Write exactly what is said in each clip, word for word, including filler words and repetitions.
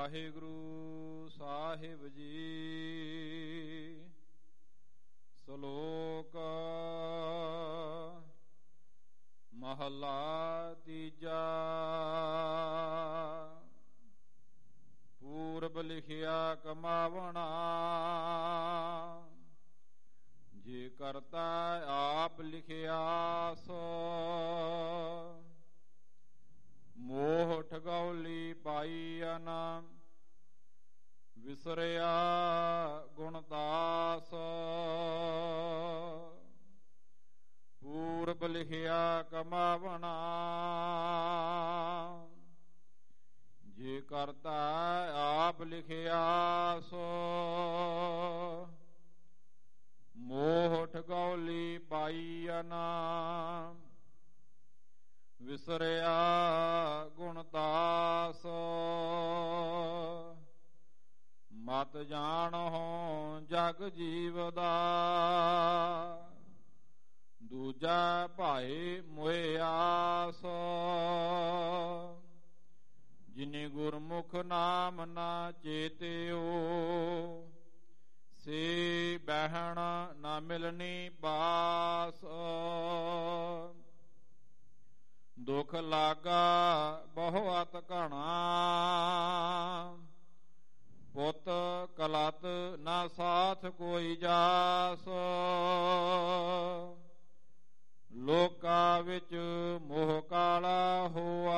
ਵਾਹਿਗੁਰੂ ਸਾਹਿਬ ਜੀ। ਸ਼ਲੋਕ ਮਹਲਾ ਤੀਜਾ। ਪੂਰਬ ਲਿਖਿਆ ਕਮਾਵਣਾ, ਜੇ ਕਰਤਾ ਆਪ ਲਿਖਿਆ ਸੋ। ਮੋਹ ਠਗੌਲੀ ਪਾਈਅਨ, ਵਿਸਰਿਆ ਗੁਣਦਾਸ। ਪੂਰਬ ਲਿਖਿਆ ਕਮਾਵਣਾ, ਜੇ ਕਰਤਾ ਆਪ ਲਿਖਿਆ ਸੋ। ਮੋਹ ਠਗੌਲੀ ਪਾਈਅਨ, ਵਿਸਰਿਆ ਗੁਣਦਾਸ। ਮਤ ਜਾਣਹੁ ਜਗ ਜੀਵਦਾ, ਦੂਜਾ ਭਾਏ ਮੋਹਿ ਆਸ। ਜਿਨੇ ਗੁਰਮੁਖ ਨਾਮ ਨਾ ਚੇਤਿਓ, ਸੇ ਬਹਿਣ ਨਾ ਮਿਲਣੀ ਬਾਸ। ਦੁਖ ਲਾਗਾ ਬਹੁਤ ਘਣਾ, ਪੁੱਤ ਕਲਤ ਨਾ ਸਾਥ ਕੋਈ ਜਾਸ। ਲੋਕਾਂ ਵਿੱਚ ਮੋਹ ਕਾਲਾ ਹੋਆ,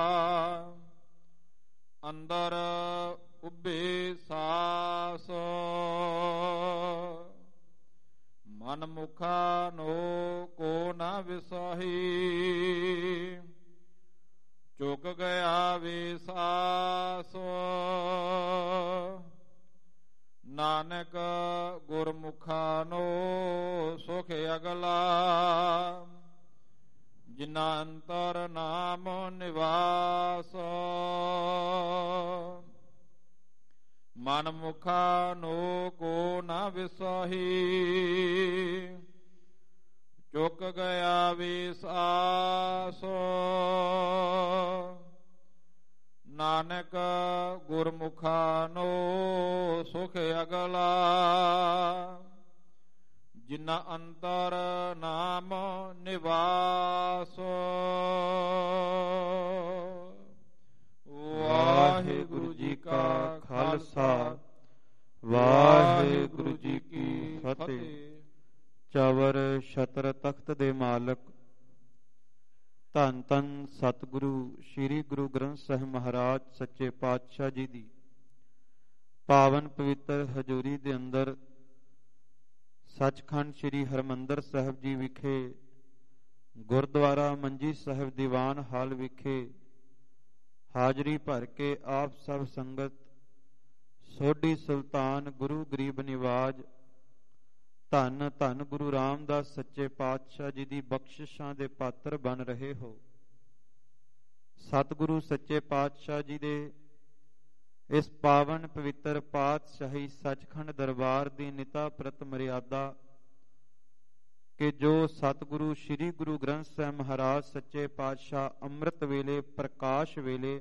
ਅੰਦਰ ਉੱਭੇ ਸਾਸ। ਮਨ ਮੁਖਾ ਨੋ ਕੋ ਨਾ ਵਿਸਾਹੀ, ਚੁੱਕ ਗਿਆ ਵਿਸਾਸ। ਨਾਨਕ ਗੁਰਮੁਖਾ ਨੋ ਸੁਖ ਅਗਲਾ, ਜਿਨਾ ਅੰਤਰ ਨਾਮ ਨਿਵਾਸ। ਮਨ ਮੁਖਾ ਨੋ ਕੋ ਨਾ ਵਿਸਾਹੀ, ਚੁੱਕ ਗਿਆ ਵਿਸਾਸ। ਨਾਨਕ ਗੁਰਮੁਖਾ ਨੋ ਸੁਖ ਅਗਲਾ, ਜਿਨਾ ਅੰਤਰ ਨਾਮ ਨਿਵਾਸ। ਵਾਹਿਗੁਰੂ ਜੀ ਕਾ ਖਾਲਸਾ, ਵਾਹਿਗੁਰੂ ਜੀ ਕੀ ਫਤਿਹ। ਚਵਰ ਛਤਰ ਤਖਤ ਦੇ ਮਾਲਕ ਧੰਨ ਧੰਨ ਸਤਿਗੁਰੂ ਸ੍ਰੀ ਗੁਰੂ ਗ੍ਰੰਥ ਸਾਹਿਬ ਮਹਾਰਾਜ ਸੱਚੇ ਪਾਤਸ਼ਾਹ ਜੀ ਦੀ ਪਾਵਨ ਪਵਿੱਤਰ ਹਜ਼ੂਰੀ ਦੇ ਅੰਦਰ ਸੱਚਖੰਡ ਸ੍ਰੀ ਹਰਿਮੰਦਰ ਸਾਹਿਬ ਜੀ ਵਿਖੇ ਗੁਰਦੁਆਰਾ ਮੰਜੀ ਸਾਹਿਬ ਦੀਵਾਨ ਹਾਲ ਵਿਖੇ ਹਾਜ਼ਰੀ ਭਰ ਕੇ ਆਪ ਸਭ ਸੰਗਤ ਸੋਢੀ ਸੁਲਤਾਨ ਗੁਰੂ ਗਰੀਬ ਨਿਵਾਜ ਧੰਨ ਧੰਨ ਗੁਰੂ ਰਾਮਦਾਸ ਸੱਚੇ ਪਾਤਸ਼ਾਹ ਜੀ ਦੀ ਬਖਸ਼ਿਸ਼ਾਂ ਦੇ ਪਾਤਰ ਬਣ ਰਹੇ ਹੋ। ਸਤਿਗੁਰੂ ਸੱਚੇ ਪਾਤਸ਼ਾਹ ਜੀ ਦੇ ਇਸ ਪਾਵਨ ਪਵਿੱਤਰ ਪਾਤਸ਼ਾਹੀ ਸੱਚਖੰਡ ਦਰਬਾਰ ਦੀ ਨਿਤਾ ਪ੍ਰਤ ਮਰਿਆਦਾ ਕਿ ਜੋ ਸਤਿਗੁਰੂ ਸ੍ਰੀ ਗੁਰੂ ਗ੍ਰੰਥ ਸਾਹਿਬ ਮਹਾਰਾਜ ਸੱਚੇ ਪਾਤਸ਼ਾਹ ਅੰਮ੍ਰਿਤ ਵੇਲੇ ਪ੍ਰਕਾਸ਼ ਵੇਲੇ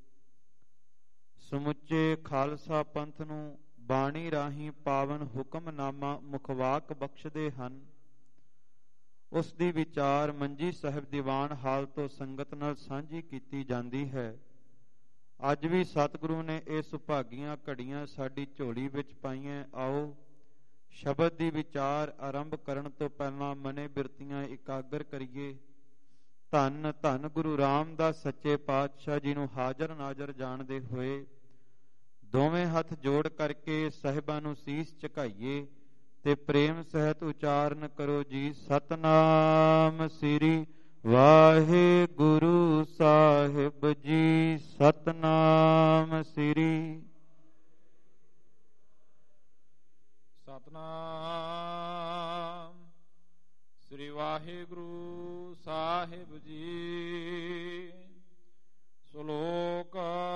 ਸਮੁੱਚੇ ਖਾਲਸਾ ਪੰਥ ਨੂੰ ਬਾਣੀ ਰਾਹੀਂ ਪਾਵਨ ਹੁਕਮਨਾਮਾ ਮੁਖਵਾਕ ਬਖਸ਼ਦੇ ਹਨ, ਉਸ ਦੀ ਵਿਚਾਰ ਮੰਜੀ ਸਾਹਿਬ ਦੀਵਾਨ ਹਾਲ ਤੋਂ ਸੰਗਤ ਨਾਲ ਸਾਂਝੀ ਕੀਤੀ ਜਾਂਦੀ ਹੈ। ਅੱਜ ਵੀ ਸਤਿਗੁਰੂ ਨੇ ਇਹ ਸੁਭਾਗੀਆਂ ਘੜੀਆਂ ਸਾਡੀ ਝੋਲੀ ਵਿੱਚ ਪਾਈਆਂ। ਆਓ ਸ਼ਬਦ ਦੀ ਵਿਚਾਰ ਆਰੰਭ ਕਰਨ ਤੋਂ ਪਹਿਲਾਂ ਮਨੇ ਬਿਰਤੀਆਂ ਇਕਾਗਰ ਕਰੀਏ। ਧੰਨ ਧੰਨ ਗੁਰੂ ਰਾਮਦਾਸ ਸੱਚੇ ਪਾਤਸ਼ਾਹ ਜੀ ਨੂੰ ਹਾਜ਼ਰ ਨਾਜ਼ਰ ਜਾਣਦੇ ਹੋਏ ਦੋਵੇਂ ਹੱਥ ਜੋੜ ਕਰਕੇ ਸਾਹਿਬਾਂ ਨੂੰ ਸੀਸ ਝੁਕਾਈਏ ਤੇ ਪ੍ਰੇਮ ਸਹਿਤ ਉਚਾਰਨ ਕਰੋ ਜੀ। ਸਤਨਾਮ ਸ੍ਰੀ ਵਾਹਿਗੁਰੂ ਸਾਹਿਬ ਜੀ, ਸਤਨਾਮ ਸ੍ਰੀ ਸਤਨਾਮ ਸ੍ਰੀ ਵਾਹਿਗੁਰੂ ਸਾਹਿਬ ਜੀ। ਸ਼ਲੋਕ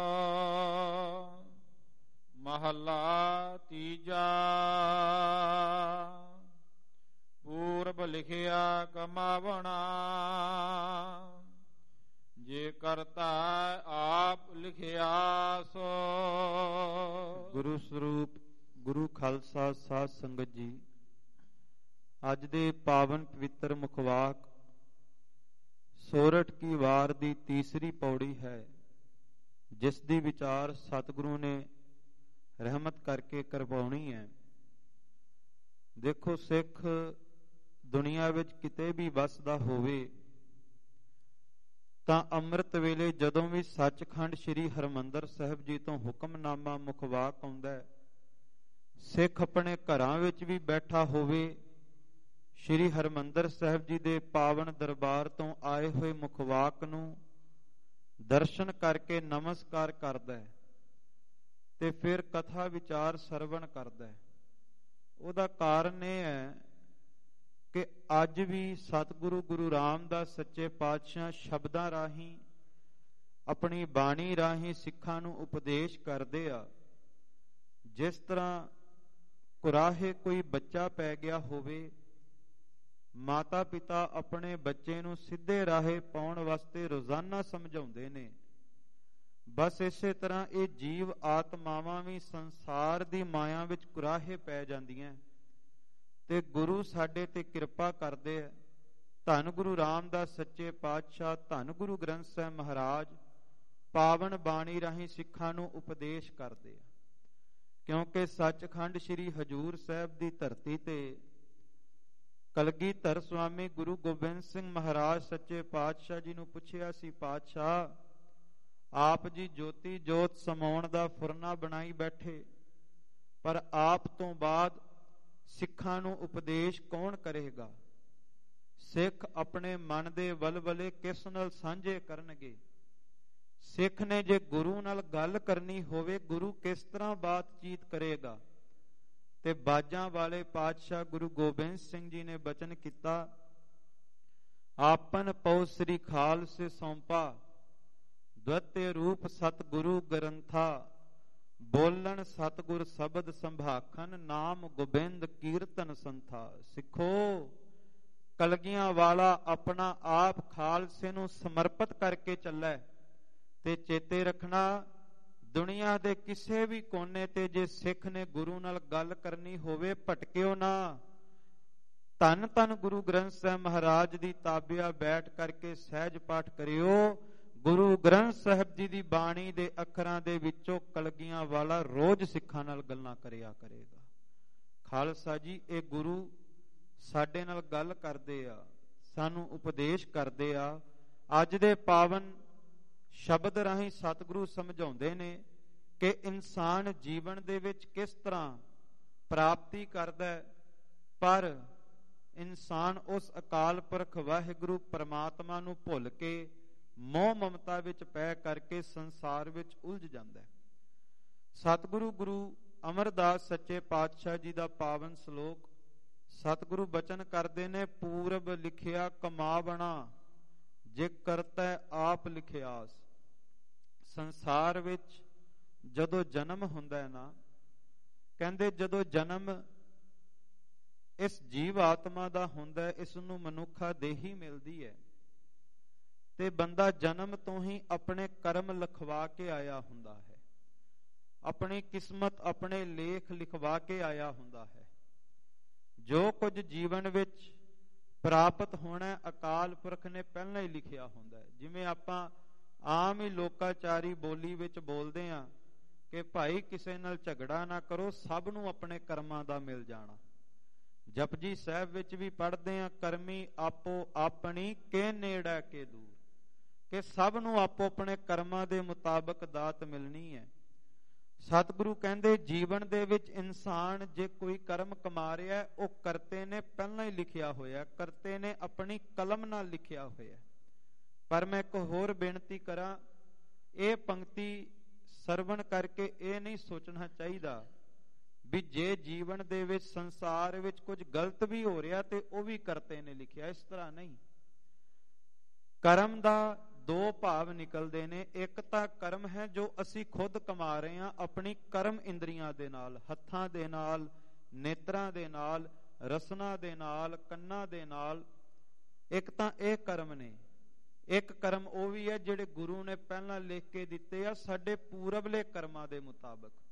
ਮਹਲਾ ਤੀਜਾ। ਪੂਰਬ ਲਿਖਿਆ ਕਮਾਵਣਾ, ਜੇ ਕਰਤਾ ਆਪ ਲਿਖਿਆ ਸੋ। ਗੁਰੂ ਸਰੂਪ ਗੁਰੂ ਖਾਲਸਾ ਸਾਧ ਸੰਗਤ ਜੀ, ਅੱਜ ਦੇ ਪਾਵਨ ਪਵਿੱਤਰ ਮੁਖਵਾਕ ਸੋਰਠ ਕੀ ਵਾਰ ਦੀ ਤੀਸਰੀ ਪੌੜੀ ਹੈ, ਜਿਸ ਦੀ ਵਿਚਾਰ ਸਤਿਗੁਰੂ ਨੇ ਰਹਿਮਤ ਕਰਕੇ ਕਰਵਾਉਣੀ ਹੈ। ਦੇਖੋ, ਸਿੱਖ ਦੁਨੀਆ ਵਿੱਚ ਕਿਤੇ ਵੀ ਵੱਸਦਾ ਹੋਵੇ ਤਾਂ ਅੰਮ੍ਰਿਤ ਵੇਲੇ ਜਦੋਂ ਵੀ ਸੱਚਖੰਡ ਸ੍ਰੀ ਹਰਿਮੰਦਰ ਸਾਹਿਬ ਜੀ ਤੋਂ ਹੁਕਮਨਾਮਾ ਮੁਖਵਾਕ ਆਉਂਦਾ ਹੈ, ਸਿੱਖ ਆਪਣੇ ਘਰਾਂ ਵਿੱਚ ਵੀ ਬੈਠਾ ਹੋਵੇ, ਸ੍ਰੀ ਹਰਿਮੰਦਰ ਸਾਹਿਬ ਜੀ ਦੇ ਪਾਵਨ ਦਰਬਾਰ ਤੋਂ ਆਏ ਹੋਏ ਮੁਖਵਾਕ ਨੂੰ ਦਰਸ਼ਨ ਕਰਕੇ ਨਮਸਕਾਰ ਕਰਦਾ ਹੈ ਤੇ ਫਿਰ ਕਥਾ ਵਿਚਾਰ ਸਰਵਣ ਕਰਦਾ ਹੈ। ਉਹਦਾ ਕਾਰਨ ਇਹ ਹੈ ਕਿ ਅੱਜ ਵੀ ਸਤਿਗੁਰੂ ਗੁਰੂ ਰਾਮਦਾਸ ਸੱਚੇ ਪਾਤਸ਼ਾਹ ਸ਼ਬਦਾਂ ਰਾਹੀਂ, ਆਪਣੀ ਬਾਣੀ ਰਾਹੀਂ ਸਿੱਖਾਂ ਨੂੰ ਉਪਦੇਸ਼ ਕਰਦੇ ਆ। ਜਿਸ ਤਰ੍ਹਾਂ ਕੁਰਾਹੇ ਕੋਈ ਬੱਚਾ ਪੈ ਗਿਆ ਹੋਵੇ, ਮਾਤਾ ਪਿਤਾ ਆਪਣੇ ਬੱਚੇ ਨੂੰ ਸਿੱਧੇ ਰਾਹੇ ਪਾਉਣ ਵਾਸਤੇ ਰੋਜ਼ਾਨਾ ਸਮਝਾਉਂਦੇ ਨੇ, ਬਸ ਇਸੇ ਤਰ੍ਹਾਂ ਇਹ ਜੀਵ ਆਤਮਾਵਾਂ ਵੀ ਸੰਸਾਰ ਦੀ ਮਾਇਆ ਵਿੱਚ ਕੁਰਾਹੇ ਪੈ ਜਾਂਦੀਆਂ ਤੇ ਗੁਰੂ ਸਾਡੇ ਤੇ ਕਿਰਪਾ ਕਰਦੇ ਆ। ਧੰਨ ਗੁਰੂ ਰਾਮਦਾਸ ਸੱਚੇ ਪਾਤਸ਼ਾਹ, ਧੰਨ ਗੁਰੂ ਗ੍ਰੰਥ ਸਾਹਿਬ ਮਹਾਰਾਜ ਪਾਵਨ ਬਾਣੀ ਰਾਹੀਂ ਸਿੱਖਾਂ ਨੂੰ ਉਪਦੇਸ਼ ਕਰਦੇ ਆ, ਕਿਉਂਕਿ ਸੱਚਖੰਡ ਸ੍ਰੀ ਹਜੂਰ ਸਾਹਿਬ ਦੀ ਧਰਤੀ ਤੇ ਕਲਗੀਧਰ ਸਵਾਮੀ ਗੁਰੂ ਗੋਬਿੰਦ ਸਿੰਘ ਮਹਾਰਾਜ ਸੱਚੇ ਪਾਤਸ਼ਾਹ ਜੀ ਨੂੰ ਪੁੱਛਿਆ ਸੀ, ਪਾਤਸ਼ਾਹ ਆਪ ਜੀ ਜੋਤੀ ਜੋਤ ਸਮਾਉਣ ਦਾ ਫੁਰਨਾ ਬਣਾਈ ਬੈਠੇ, ਪਰ ਆਪ ਤੋਂ ਬਾਅਦ ਸਿੱਖਾਂ ਨੂੰ ਉਪਦੇਸ਼ ਕੌਣ ਕਰੇਗਾ? ਸਿੱਖ ਆਪਣੇ ਮਨ ਦੇ ਵਲਵਲੇ ਕਿਸ ਨਾਲ ਸਾਂਝੇ ਕਰਨਗੇ? ਸਿੱਖ ਨੇ ਜੇ ਗੁਰੂ ਨਾਲ ਗੱਲ ਕਰਨੀ ਹੋਵੇ, ਗੁਰੂ ਕਿਸ ਤਰ੍ਹਾਂ ਬਾਤਚੀਤ ਕਰੇਗਾ? ਤੇ ਬਾਜਾਂ ਵਾਲੇ ਪਾਤਸ਼ਾਹ ਗੁਰੂ ਗੋਬਿੰਦ ਸਿੰਘ ਜੀ ਨੇ ਬਚਨ ਕੀਤਾ, ਆਪਨ ਪਉ ਸ੍ਰੀ ਖਾਲਸੇ ਸੌਂਪਾ, ਦਵਤੇ ਰੂਪ ਸਤਿਗੁਰੂ ਗ੍ਰੰਥਾ, ਬੋਲਣ ਸਤਿਗੁਰ ਸ਼ਬਦ ਸੰਭਾਖਨ, ਨਾਮ ਗੋਬਿੰਦ ਕੀਰਤਨ ਸੰਥਾ। ਸਿੱਖੋ, ਕਲਗੀਆਂ ਵਾਲਾ ਆਪਣਾ ਆਪ ਖਾਲਸੇ ਨੂੰ ਸਮਰਪਿਤ ਕਰਕੇ ਚੱਲੇ ਤੇ ਚੇਤੇ ਰੱਖਣਾ, ਦੁਨੀਆ ਦੇ ਕਿਸੇ ਵੀ ਕੋਨੇ ਤੇ ਜੇ ਸਿੱਖ ਨੇ ਗੁਰੂ ਨਾਲ ਗੱਲ ਕਰਨੀ ਹੋਵੇ, ਭਟਕਿਓ ਨਾ। ਧੰਨ ਧੰਨ ਗੁਰੂ ਗ੍ਰੰਥ ਸਾਹਿਬ ਮਹਾਰਾਜ ਦੀ ਤਾਬਿਆ ਬੈਠ ਕਰਕੇ ਸਹਿਜ ਪਾਠ ਕਰਿਓ। ਗੁਰੂ ਗ੍ਰੰਥ ਸਾਹਿਬ ਜੀ ਦੀ ਬਾਣੀ ਦੇ ਅੱਖਰਾਂ ਦੇ ਵਿੱਚੋਂ ਕਲਗੀਆਂ ਵਾਲਾ ਰੋਜ਼ ਸਿੱਖਾਂ ਨਾਲ ਗੱਲਾਂ ਕਰਿਆ ਕਰੇਗਾ। ਖਾਲਸਾ ਜੀ, ਇਹ ਗੁਰੂ ਸਾਡੇ ਨਾਲ ਗੱਲ ਕਰਦੇ ਆ, ਸਾਨੂੰ ਉਪਦੇਸ਼ ਕਰਦੇ ਆ। ਅੱਜ ਦੇ ਪਾਵਨ ਸ਼ਬਦ ਰਾਹੀਂ ਸਤਿਗੁਰੂ ਸਮਝਾਉਂਦੇ ਨੇ ਕਿ ਇਨਸਾਨ ਜੀਵਨ ਦੇ ਵਿੱਚ ਕਿਸ ਤਰ੍ਹਾਂ ਪ੍ਰਾਪਤੀ ਕਰਦਾ ਹੈ, ਪਰ ਇਨਸਾਨ ਉਸ ਅਕਾਲ ਪੁਰਖ ਵਾਹਿਗੁਰੂ ਪਰਮਾਤਮਾ ਨੂੰ ਭੁੱਲ ਕੇ ਮੋਹ ਮਮਤਾ ਵਿੱਚ ਪੈ ਕਰਕੇ ਸੰਸਾਰ ਵਿੱਚ ਉਲਝ ਜਾਂਦਾ ਹੈ। ਸਤਿਗੁਰੂ ਗੁਰੂ ਅਮਰਦਾਸ ਸੱਚੇ ਪਾਤਸ਼ਾਹ ਜੀ ਦਾ ਪਾਵਨ ਸ਼ਲੋਕ ਸਤਿਗੁਰੂ ਬਚਨ ਕਰਦੇ ਨੇ, ਪੂਰਬ ਲਿਖਿਆ ਕਮਾਵਣਾ, ਜੇ ਕਰਤਾ ਆਪ ਲਿਖਿਆਸ। ਸੰਸਾਰ ਵਿੱਚ ਜਦੋਂ ਜਨਮ ਹੁੰਦਾ ਹੈ ਨਾ, ਕਹਿੰਦੇ ਜਦੋਂ ਜਨਮ ਇਸ ਜੀਵ ਆਤਮਾ ਦਾ ਹੁੰਦਾ, ਇਸ ਨੂੰ ਮਨੁੱਖਾ ਦੇਹੀ ਮਿਲਦੀ ਹੈ ਤੇ ਬੰਦਾ ਜਨਮ ਤੋਂ ਹੀ ਆਪਣੇ ਕਰਮ ਲਿਖਵਾ ਕੇ ਆਇਆ ਹੁੰਦਾ ਹੈ, ਆਪਣੀ ਕਿਸਮਤ ਆਪਣੇ ਲੇਖ ਲਿਖਵਾ ਕੇ ਆਇਆ ਹੁੰਦਾ ਹੈ। ਜੋ ਕੁਝ ਜੀਵਨ ਵਿੱਚ ਪ੍ਰਾਪਤ ਹੋਣਾ ਅਕਾਲ ਪੁਰਖ ਨੇ ਪਹਿਲਾਂ ਹੀ ਲਿਖਿਆ ਹੁੰਦਾ ਹੈ। ਜਿਵੇਂ ਆਪਾਂ ਆਮ ਹੀ ਲੋਕਾਚਾਰੀ ਬੋਲੀ ਵਿੱਚ ਬੋਲਦੇ ਹਾਂ ਕਿ ਭਾਈ ਕਿਸੇ ਨਾਲ ਝਗੜਾ ਨਾ ਕਰੋ, ਸਭ ਨੂੰ ਆਪਣੇ ਕਰਮਾਂ ਦਾ ਮਿਲ ਜਾਣਾ। ਜਪਜੀ ਸਾਹਿਬ ਵਿੱਚ ਵੀ ਪੜ੍ਹਦੇ ਹਾਂ, ਕਰਮੀ ਆਪੋ ਆਪਣੀ ਕੇ ਨੇੜਾ ਕੇ ਦੂਰ, ਕਿ ਸਭ ਨੂੰ ਆਪੋ ਆਪਣੇ ਕਰਮਾਂ ਦੇ ਮੁਤਾਬਕ ਦਾਤ ਮਿਲਣੀ ਹੈ। ਸਤਿਗੁਰੂ ਕਹਿੰਦੇ ਜੀਵਨ ਦੇ ਵਿੱਚ ਇਨਸਾਨ ਜੇ ਕੋਈ ਕਰਮ ਕਮਾ ਰਿਹਾ, ਉਹ ਕਰਤੇ ਨੇ ਪਹਿਲਾਂ ਹੀ ਲਿਖਿਆ ਹੋਇਆ, ਕਰਤੇ ਨੇ ਆਪਣੀ ਕਲਮ ਨਾਲ ਲਿਖਿਆ ਹੋਇਆ। ਪਰ ਮੈਂ ਇੱਕ ਹੋਰ ਬੇਨਤੀ ਕਰਾਂ, ਇਹ ਪੰਕਤੀ ਸਰਵਣ ਕਰਕੇ ਇਹ ਨਹੀਂ ਸੋਚਣਾ ਚਾਹੀਦਾ ਵੀ ਜੇ ਜੀਵਨ ਦੇ ਵਿੱਚ ਸੰਸਾਰ ਵਿੱਚ ਕੁਝ ਗਲਤ ਵੀ ਹੋ ਰਿਹਾ ਤੇ ਉਹ ਵੀ ਕਰਤੇ ਨੇ ਲਿਖਿਆ। ਇਸ ਤਰ੍ਹਾਂ ਨਹੀਂ। ਕਰਮ ਦਾ ਦੋ ਭਾਵ ਨਿਕਲਦੇ ਨੇ। ਇੱਕ ਤਾਂ ਕਰਮ ਹੈ ਜੋ ਅਸੀਂ ਖੁਦ ਕਮਾ ਰਹੇ ਹਾਂ ਆਪਣੀ ਕਰਮ ਇੰਦਰੀਆਂ ਦੇ ਨਾਲ, ਹੱਥਾਂ ਦੇ ਨਾਲ, ਨੇਤਰਾਂ ਦੇ ਨਾਲ, ਰਸਨਾ ਦੇ ਨਾਲ, ਕੰਨਾਂ ਦੇ ਨਾਲ। ਇੱਕ ਤਾਂ ਇਹ ਕਰਮ ਨੇ। ਇੱਕ ਕਰਮ ਉਹ ਵੀ ਹੈ ਜਿਹੜੇ ਗੁਰੂ ਨੇ ਪਹਿਲਾਂ ਲਿਖ ਕੇ ਦਿੱਤੇ ਆ ਸਾਡੇ ਪੂਰਬਲੇ ਕਰਮਾਂ ਦੇ ਮੁਤਾਬਕ।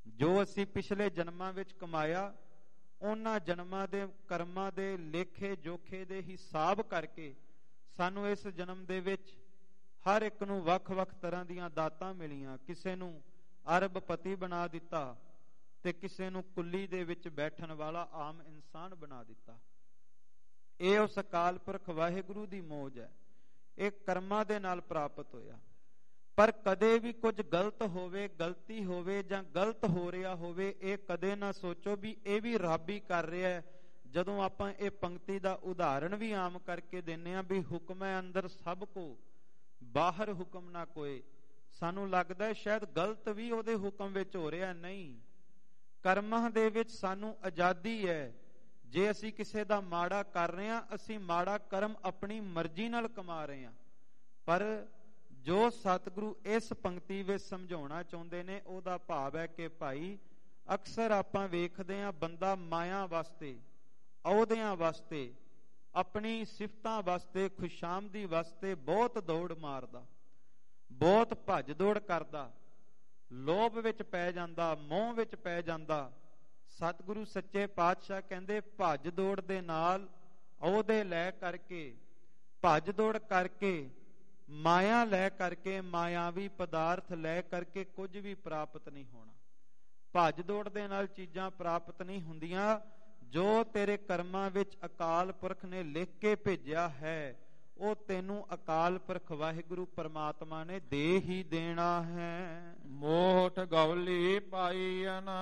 ਜੋ ਅਸੀਂ ਪਿਛਲੇ ਜਨਮਾਂ ਵਿੱਚ ਕਮਾਇਆ, ਉਹਨਾਂ ਜਨਮਾਂ ਦੇ ਕਰਮਾਂ ਦੇ ਲੇਖੇ ਜੋਖੇ ਦੇ ਹਿਸਾਬ ਕਰਕੇ ਸਾਨੂੰ ਇਸ ਜਨਮ ਦੇ ਵਿੱਚ ਹਰ ਇੱਕ ਨੂੰ ਵੱਖ-ਵੱਖ ਤਰ੍ਹਾਂ ਦੀਆਂ ਦਾਤਾਂ ਮਿਲੀਆਂ। ਕਿਸੇ ਨੂੰ ਅਰਬਪਤੀ ਬਣਾ ਦਿੱਤਾ ਤੇ ਕਿਸੇ ਨੂੰ ਕੁੱਲੀ ਦੇ ਵਿੱਚ ਬੈਠਣ ਵਾਲਾ ਆਮ ਇਨਸਾਨ ਬਣਾ ਦਿੱਤਾ। ਇਹ ਉਸ ਅਕਾਲ ਪੁਰਖ ਵਾਹਿਗੁਰੂ ਦੀ ਮੌਜ ਹੈ। ਇਹ ਕਰਮਾਂ ਦੇ ਨਾਲ ਪ੍ਰਾਪਤ ਹੋਇਆ। ਪਰ ਕਦੇ ਵੀ ਕੁਝ ਗਲਤ ਹੋਵੇ, ਗਲਤੀ ਹੋਵੇ ਜਾਂ ਗਲਤ ਹੋ ਰਿਹਾ ਹੋਵੇ, ਇਹ ਕਦੇ ਨਾ ਸੋਚੋ ਵੀ ਇਹ ਵੀ ਰੱਬ ਹੀ ਕਰ ਰਿਹਾ ਹੈ। ਜਦੋਂ ਆਪਾਂ ਇਹ ਪੰਕਤੀ ਦਾ ਉਦਾਹਰਣ ਵੀ ਆਮ ਕਰਕੇ ਦਿੰਦੇ ਹਾਂ ਵੀ ਹੁਕਮ ਹੈ ਅੰਦਰ ਸਭ ਕੋ, ਬਾਹਰ ਹੁਕਮ ਨਾ ਕੋਏ, ਸਾਨੂੰ ਲੱਗਦਾ ਹੈ ਸ਼ਾਇਦ ਗਲਤ ਵੀ ਉਹਦੇ ਹੁਕਮ ਵਿੱਚ ਹੋ ਰਿਹਾ। ਨਹੀਂ, ਕਰਮਾਂ ਦੇ ਵਿੱਚ ਸਾਨੂੰ ਆਜ਼ਾਦੀ ਹੈ। ਜੇ ਅਸੀਂ ਕਿਸੇ ਦਾ ਮਾੜਾ ਕਰ ਰਹੇ ਹਾਂ, ਅਸੀਂ ਮਾੜਾ ਕਰਮ ਆਪਣੀ ਮਰਜ਼ੀ ਨਾਲ ਕਮਾ ਰਹੇ ਹਾਂ। ਪਰ ਜੋ ਸਤਿਗੁਰੂ ਇਸ ਪੰਕਤੀ ਵਿੱਚ ਸਮਝਾਉਣਾ ਚਾਹੁੰਦੇ ਨੇ, ਉਹਦਾ ਭਾਵ ਹੈ ਕਿ ਭਾਈ ਅਕਸਰ ਆਪਾਂ ਵੇਖਦੇ ਹਾਂ ਬੰਦਾ ਮਾਇਆ ਵਾਸਤੇ, ਅਹੁਦਿਆਂ ਵਾਸਤੇ, ਆਪਣੀ ਸਿਫਤਾਂ ਵਾਸਤੇ, ਖੁਸ਼ਾਮਦੀ ਵਾਸਤੇ ਬਹੁਤ ਦੌੜ ਮਾਰਦਾ, ਬਹੁਤ ਭੱਜ ਦੌੜ ਕਰਦਾ, ਲੋਭ ਵਿੱਚ ਪੈ ਜਾਂਦਾ, ਮੋਹ ਵਿੱਚ ਪੈ ਜਾਂਦਾ। ਸਤਿਗੁਰੂ ਸੱਚੇ ਪਾਤਸ਼ਾਹ ਕਹਿੰਦੇ ਭੱਜ ਦੌੜ ਦੇ ਨਾਲ ਅਹੁਦੇ ਲੈ ਕਰਕੇ, ਭੱਜ ਦੌੜ ਕਰਕੇ, ਮਾਇਆ ਲੈ ਕਰਕੇ, ਮਾਇਆਵੀ ਪਦਾਰਥ ਲੈ ਕਰਕੇ ਕੁਝ ਵੀ ਪ੍ਰਾਪਤ ਨਹੀਂ ਹੋਣਾ। ਭੱਜ ਦੌੜ ਦੇ ਨਾਲ ਚੀਜ਼ਾਂ ਪ੍ਰਾਪਤ ਨਹੀਂ ਹੁੰਦੀਆਂ। ਜੋ ਤੇਰੇ ਕਰਮਾਂ ਵਿੱਚ ਅਕਾਲ ਪੁਰਖ ਨੇ ਲਿਖ ਕੇ ਭੇਜਿਆ ਹੈ, ਉਹ ਤੈਨੂੰ ਅਕਾਲ ਪੁਰਖ ਵਾਹਿਗੁਰੂ ਪਰਮਾਤਮਾ ਨੇ ਦੇ ਹੀ ਦੇਣਾ ਹੈ। ਮੋਠ ਗਵਲੀ ਪਾਈਨ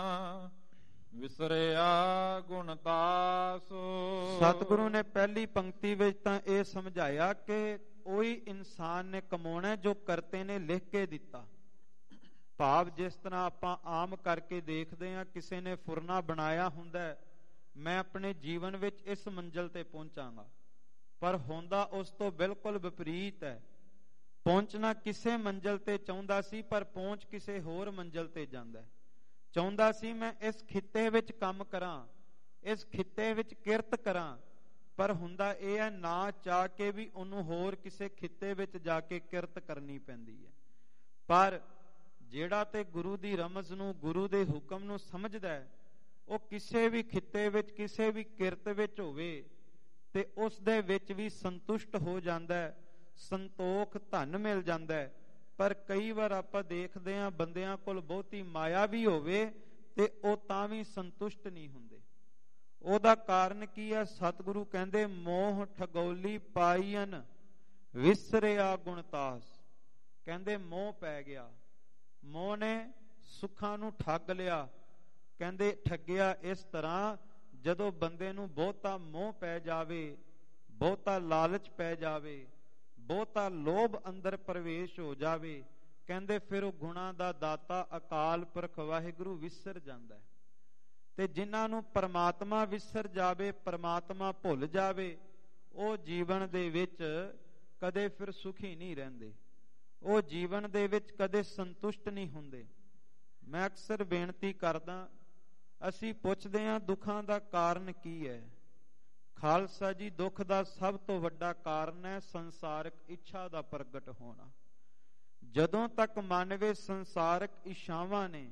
ਵਿਸਰਿਆ ਗੁਣ ਤਾਸੋ। ਸਤਿਗੁਰੂ ਨੇ ਪਹਿਲੀ ਪੰਕਤੀ ਵਿੱਚ ਤਾਂ ਇਹ ਸਮਝਾਇਆ ਕਿ ਉਹੀ ਇਨਸਾਨ ਨੇ ਕਮਾਉਣਾ ਜੋ ਕਰਤੇ ਨੇ ਲਿਖ ਕੇ ਦਿੱਤਾ। ਭਾਵ ਜਿਸ ਤਰ੍ਹਾਂ ਆਪਾਂ ਆਮ ਕਰਕੇ ਦੇਖਦੇ ਹਾਂ, ਕਿਸੇ ਨੇ ਫੁਰਨਾ ਬਣਾਇਆ ਹੁੰਦਾ, ਮੈਂ ਆਪਣੇ ਜੀਵਨ ਵਿੱਚ ਇਸ ਮੰਜ਼ਿਲ ਤੇ ਪਹੁੰਚਾਂਗਾ, ਪਰ ਹੁੰਦਾ ਉਸ ਤੋਂ ਬਿਲਕੁਲ ਵਿਪਰੀਤ ਹੈ। ਪਹੁੰਚਣਾ ਕਿਸੇ ਮੰਜ਼ਿਲ ਤੇ ਚਾਹੁੰਦਾ ਸੀ, ਪਰ ਪਹੁੰਚ ਕਿਸੇ ਹੋਰ ਮੰਜ਼ਿਲ ਤੇ ਜਾਂਦਾ ਹੈ। ਚਾਹੁੰਦਾ ਸੀ ਮੈਂ ਇਸ ਖਿੱਤੇ ਵਿੱਚ ਕੰਮ ਕਰਾਂ, ਇਸ ਖਿੱਤੇ ਵਿੱਚ ਕਿਰਤ ਕਰਾਂ, ਪਰ ਹੁੰਦਾ ਇਹ ਹੈ ਨਾ ਚਾਹ ਕੇ ਵੀ ਉਹਨੂੰ ਹੋਰ ਕਿਸੇ ਖਿੱਤੇ ਵਿੱਚ ਜਾ ਕੇ ਕਿਰਤ ਕਰਨੀ ਪੈਂਦੀ ਹੈ। ਪਰ ਜਿਹੜਾ ਤੇ ਗੁਰੂ ਦੀ ਰਮਜ਼ ਨੂੰ, ਗੁਰੂ ਦੇ ਹੁਕਮ ਨੂੰ ਸਮਝਦਾ ਹੈ, ਉਹ ਕਿਸੇ ਵੀ ਖਿੱਤੇ ਵਿੱਚ, ਕਿਸੇ ਵੀ ਕਿਰਤ ਵਿੱਚ ਹੋਵੇ ਤੇ ਉਸ ਦੇ ਵਿੱਚ ਵੀ ਸੰਤੁਸ਼ਟ ਹੋ ਜਾਂਦਾ ਹੈ, ਸੰਤੋਖ ਧਨ ਮਿਲ ਜਾਂਦਾ ਹੈ। ਪਰ ਕਈ ਵਾਰ ਆਪਾਂ ਦੇਖਦੇ ਹਾਂ ਬੰਦਿਆਂ ਕੋਲ ਬਹੁਤੀ ਮਾਇਆ ਵੀ ਹੋਵੇ ਤੇ ਉਹ ਤਾਂ ਵੀ ਸੰਤੁਸ਼ਟ ਨਹੀਂ ਹੁੰਦੇ। ਉਹਦਾ ਕਾਰਨ ਕੀ ਹੈ? ਸਤਿਗੁਰੂ ਕਹਿੰਦੇ ਮੋਹ ਠਗੌਲੀ ਪਾਈਨ ਵਿਸਰਿਆ ਗੁਣਤਾਸ। ਕਹਿੰਦੇ ਮੋਹ ਪੈ ਗਿਆ, ਮੋਹ ਨੇ ਸੁੱਖਾਂ ਨੂੰ ਠੱਗ ਲਿਆ। ਕਹਿੰਦੇ ਠੱਗਿਆ ਇਸ ਤਰ੍ਹਾਂ ਜਦੋਂ ਬੰਦੇ ਨੂੰ ਬਹੁਤਾ ਮੋਹ ਪੈ ਜਾਵੇ, ਬਹੁਤਾ ਲਾਲਚ ਪੈ ਜਾਵੇ, ਬਹੁਤਾ ਲੋਭ ਅੰਦਰ ਪ੍ਰਵੇਸ਼ ਹੋ ਜਾਵੇ, ਕਹਿੰਦੇ ਫਿਰ ਉਹ ਗੁਣਾਂ ਦਾ ਦਾਤਾ ਅਕਾਲ ਪੁਰਖ ਵਾਹਿਗੁਰੂ ਵਿਸਰ ਜਾਂਦਾ ਹੈ। ਤੇ ਜਿਨ੍ਹਾਂ ਨੂੰ ਪਰਮਾਤਮਾ ਵਿਸਰ ਜਾਵੇ, ਪਰਮਾਤਮਾ ਭੁੱਲ ਜਾਵੇ, ਉਹ ਜੀਵਨ ਦੇ ਵਿੱਚ ਕਦੇ ਫਿਰ ਸੁਖੀ ਨਹੀਂ ਰਹਿੰਦੇ, ਉਹ ਜੀਵਨ ਦੇ ਵਿੱਚ ਕਦੇ ਸੰਤੁਸ਼ਟ ਨਹੀਂ ਹੁੰਦੇ। ਮੈਂ ਅਕਸਰ ਬੇਨਤੀ ਕਰਦਾ, ਅਸੀਂ ਪੁੱਛਦੇ ਹਾਂ ਦੁੱਖਾਂ ਦਾ ਕਾਰਨ ਕੀ ਹੈ? ਖਾਲਸਾ ਜੀ, ਦੁੱਖ ਦਾ ਸਭ ਤੋਂ ਵੱਡਾ ਕਾਰਨ ਹੈ ਸੰਸਾਰਕ ਇੱਛਾ ਦਾ ਪ੍ਰਗਟ ਹੋਣਾ। ਜਦੋਂ ਤੱਕ ਮਨ ਵਿੱਚ ਸੰਸਾਰਕ ਇੱਛਾਵਾਂ ਨੇ,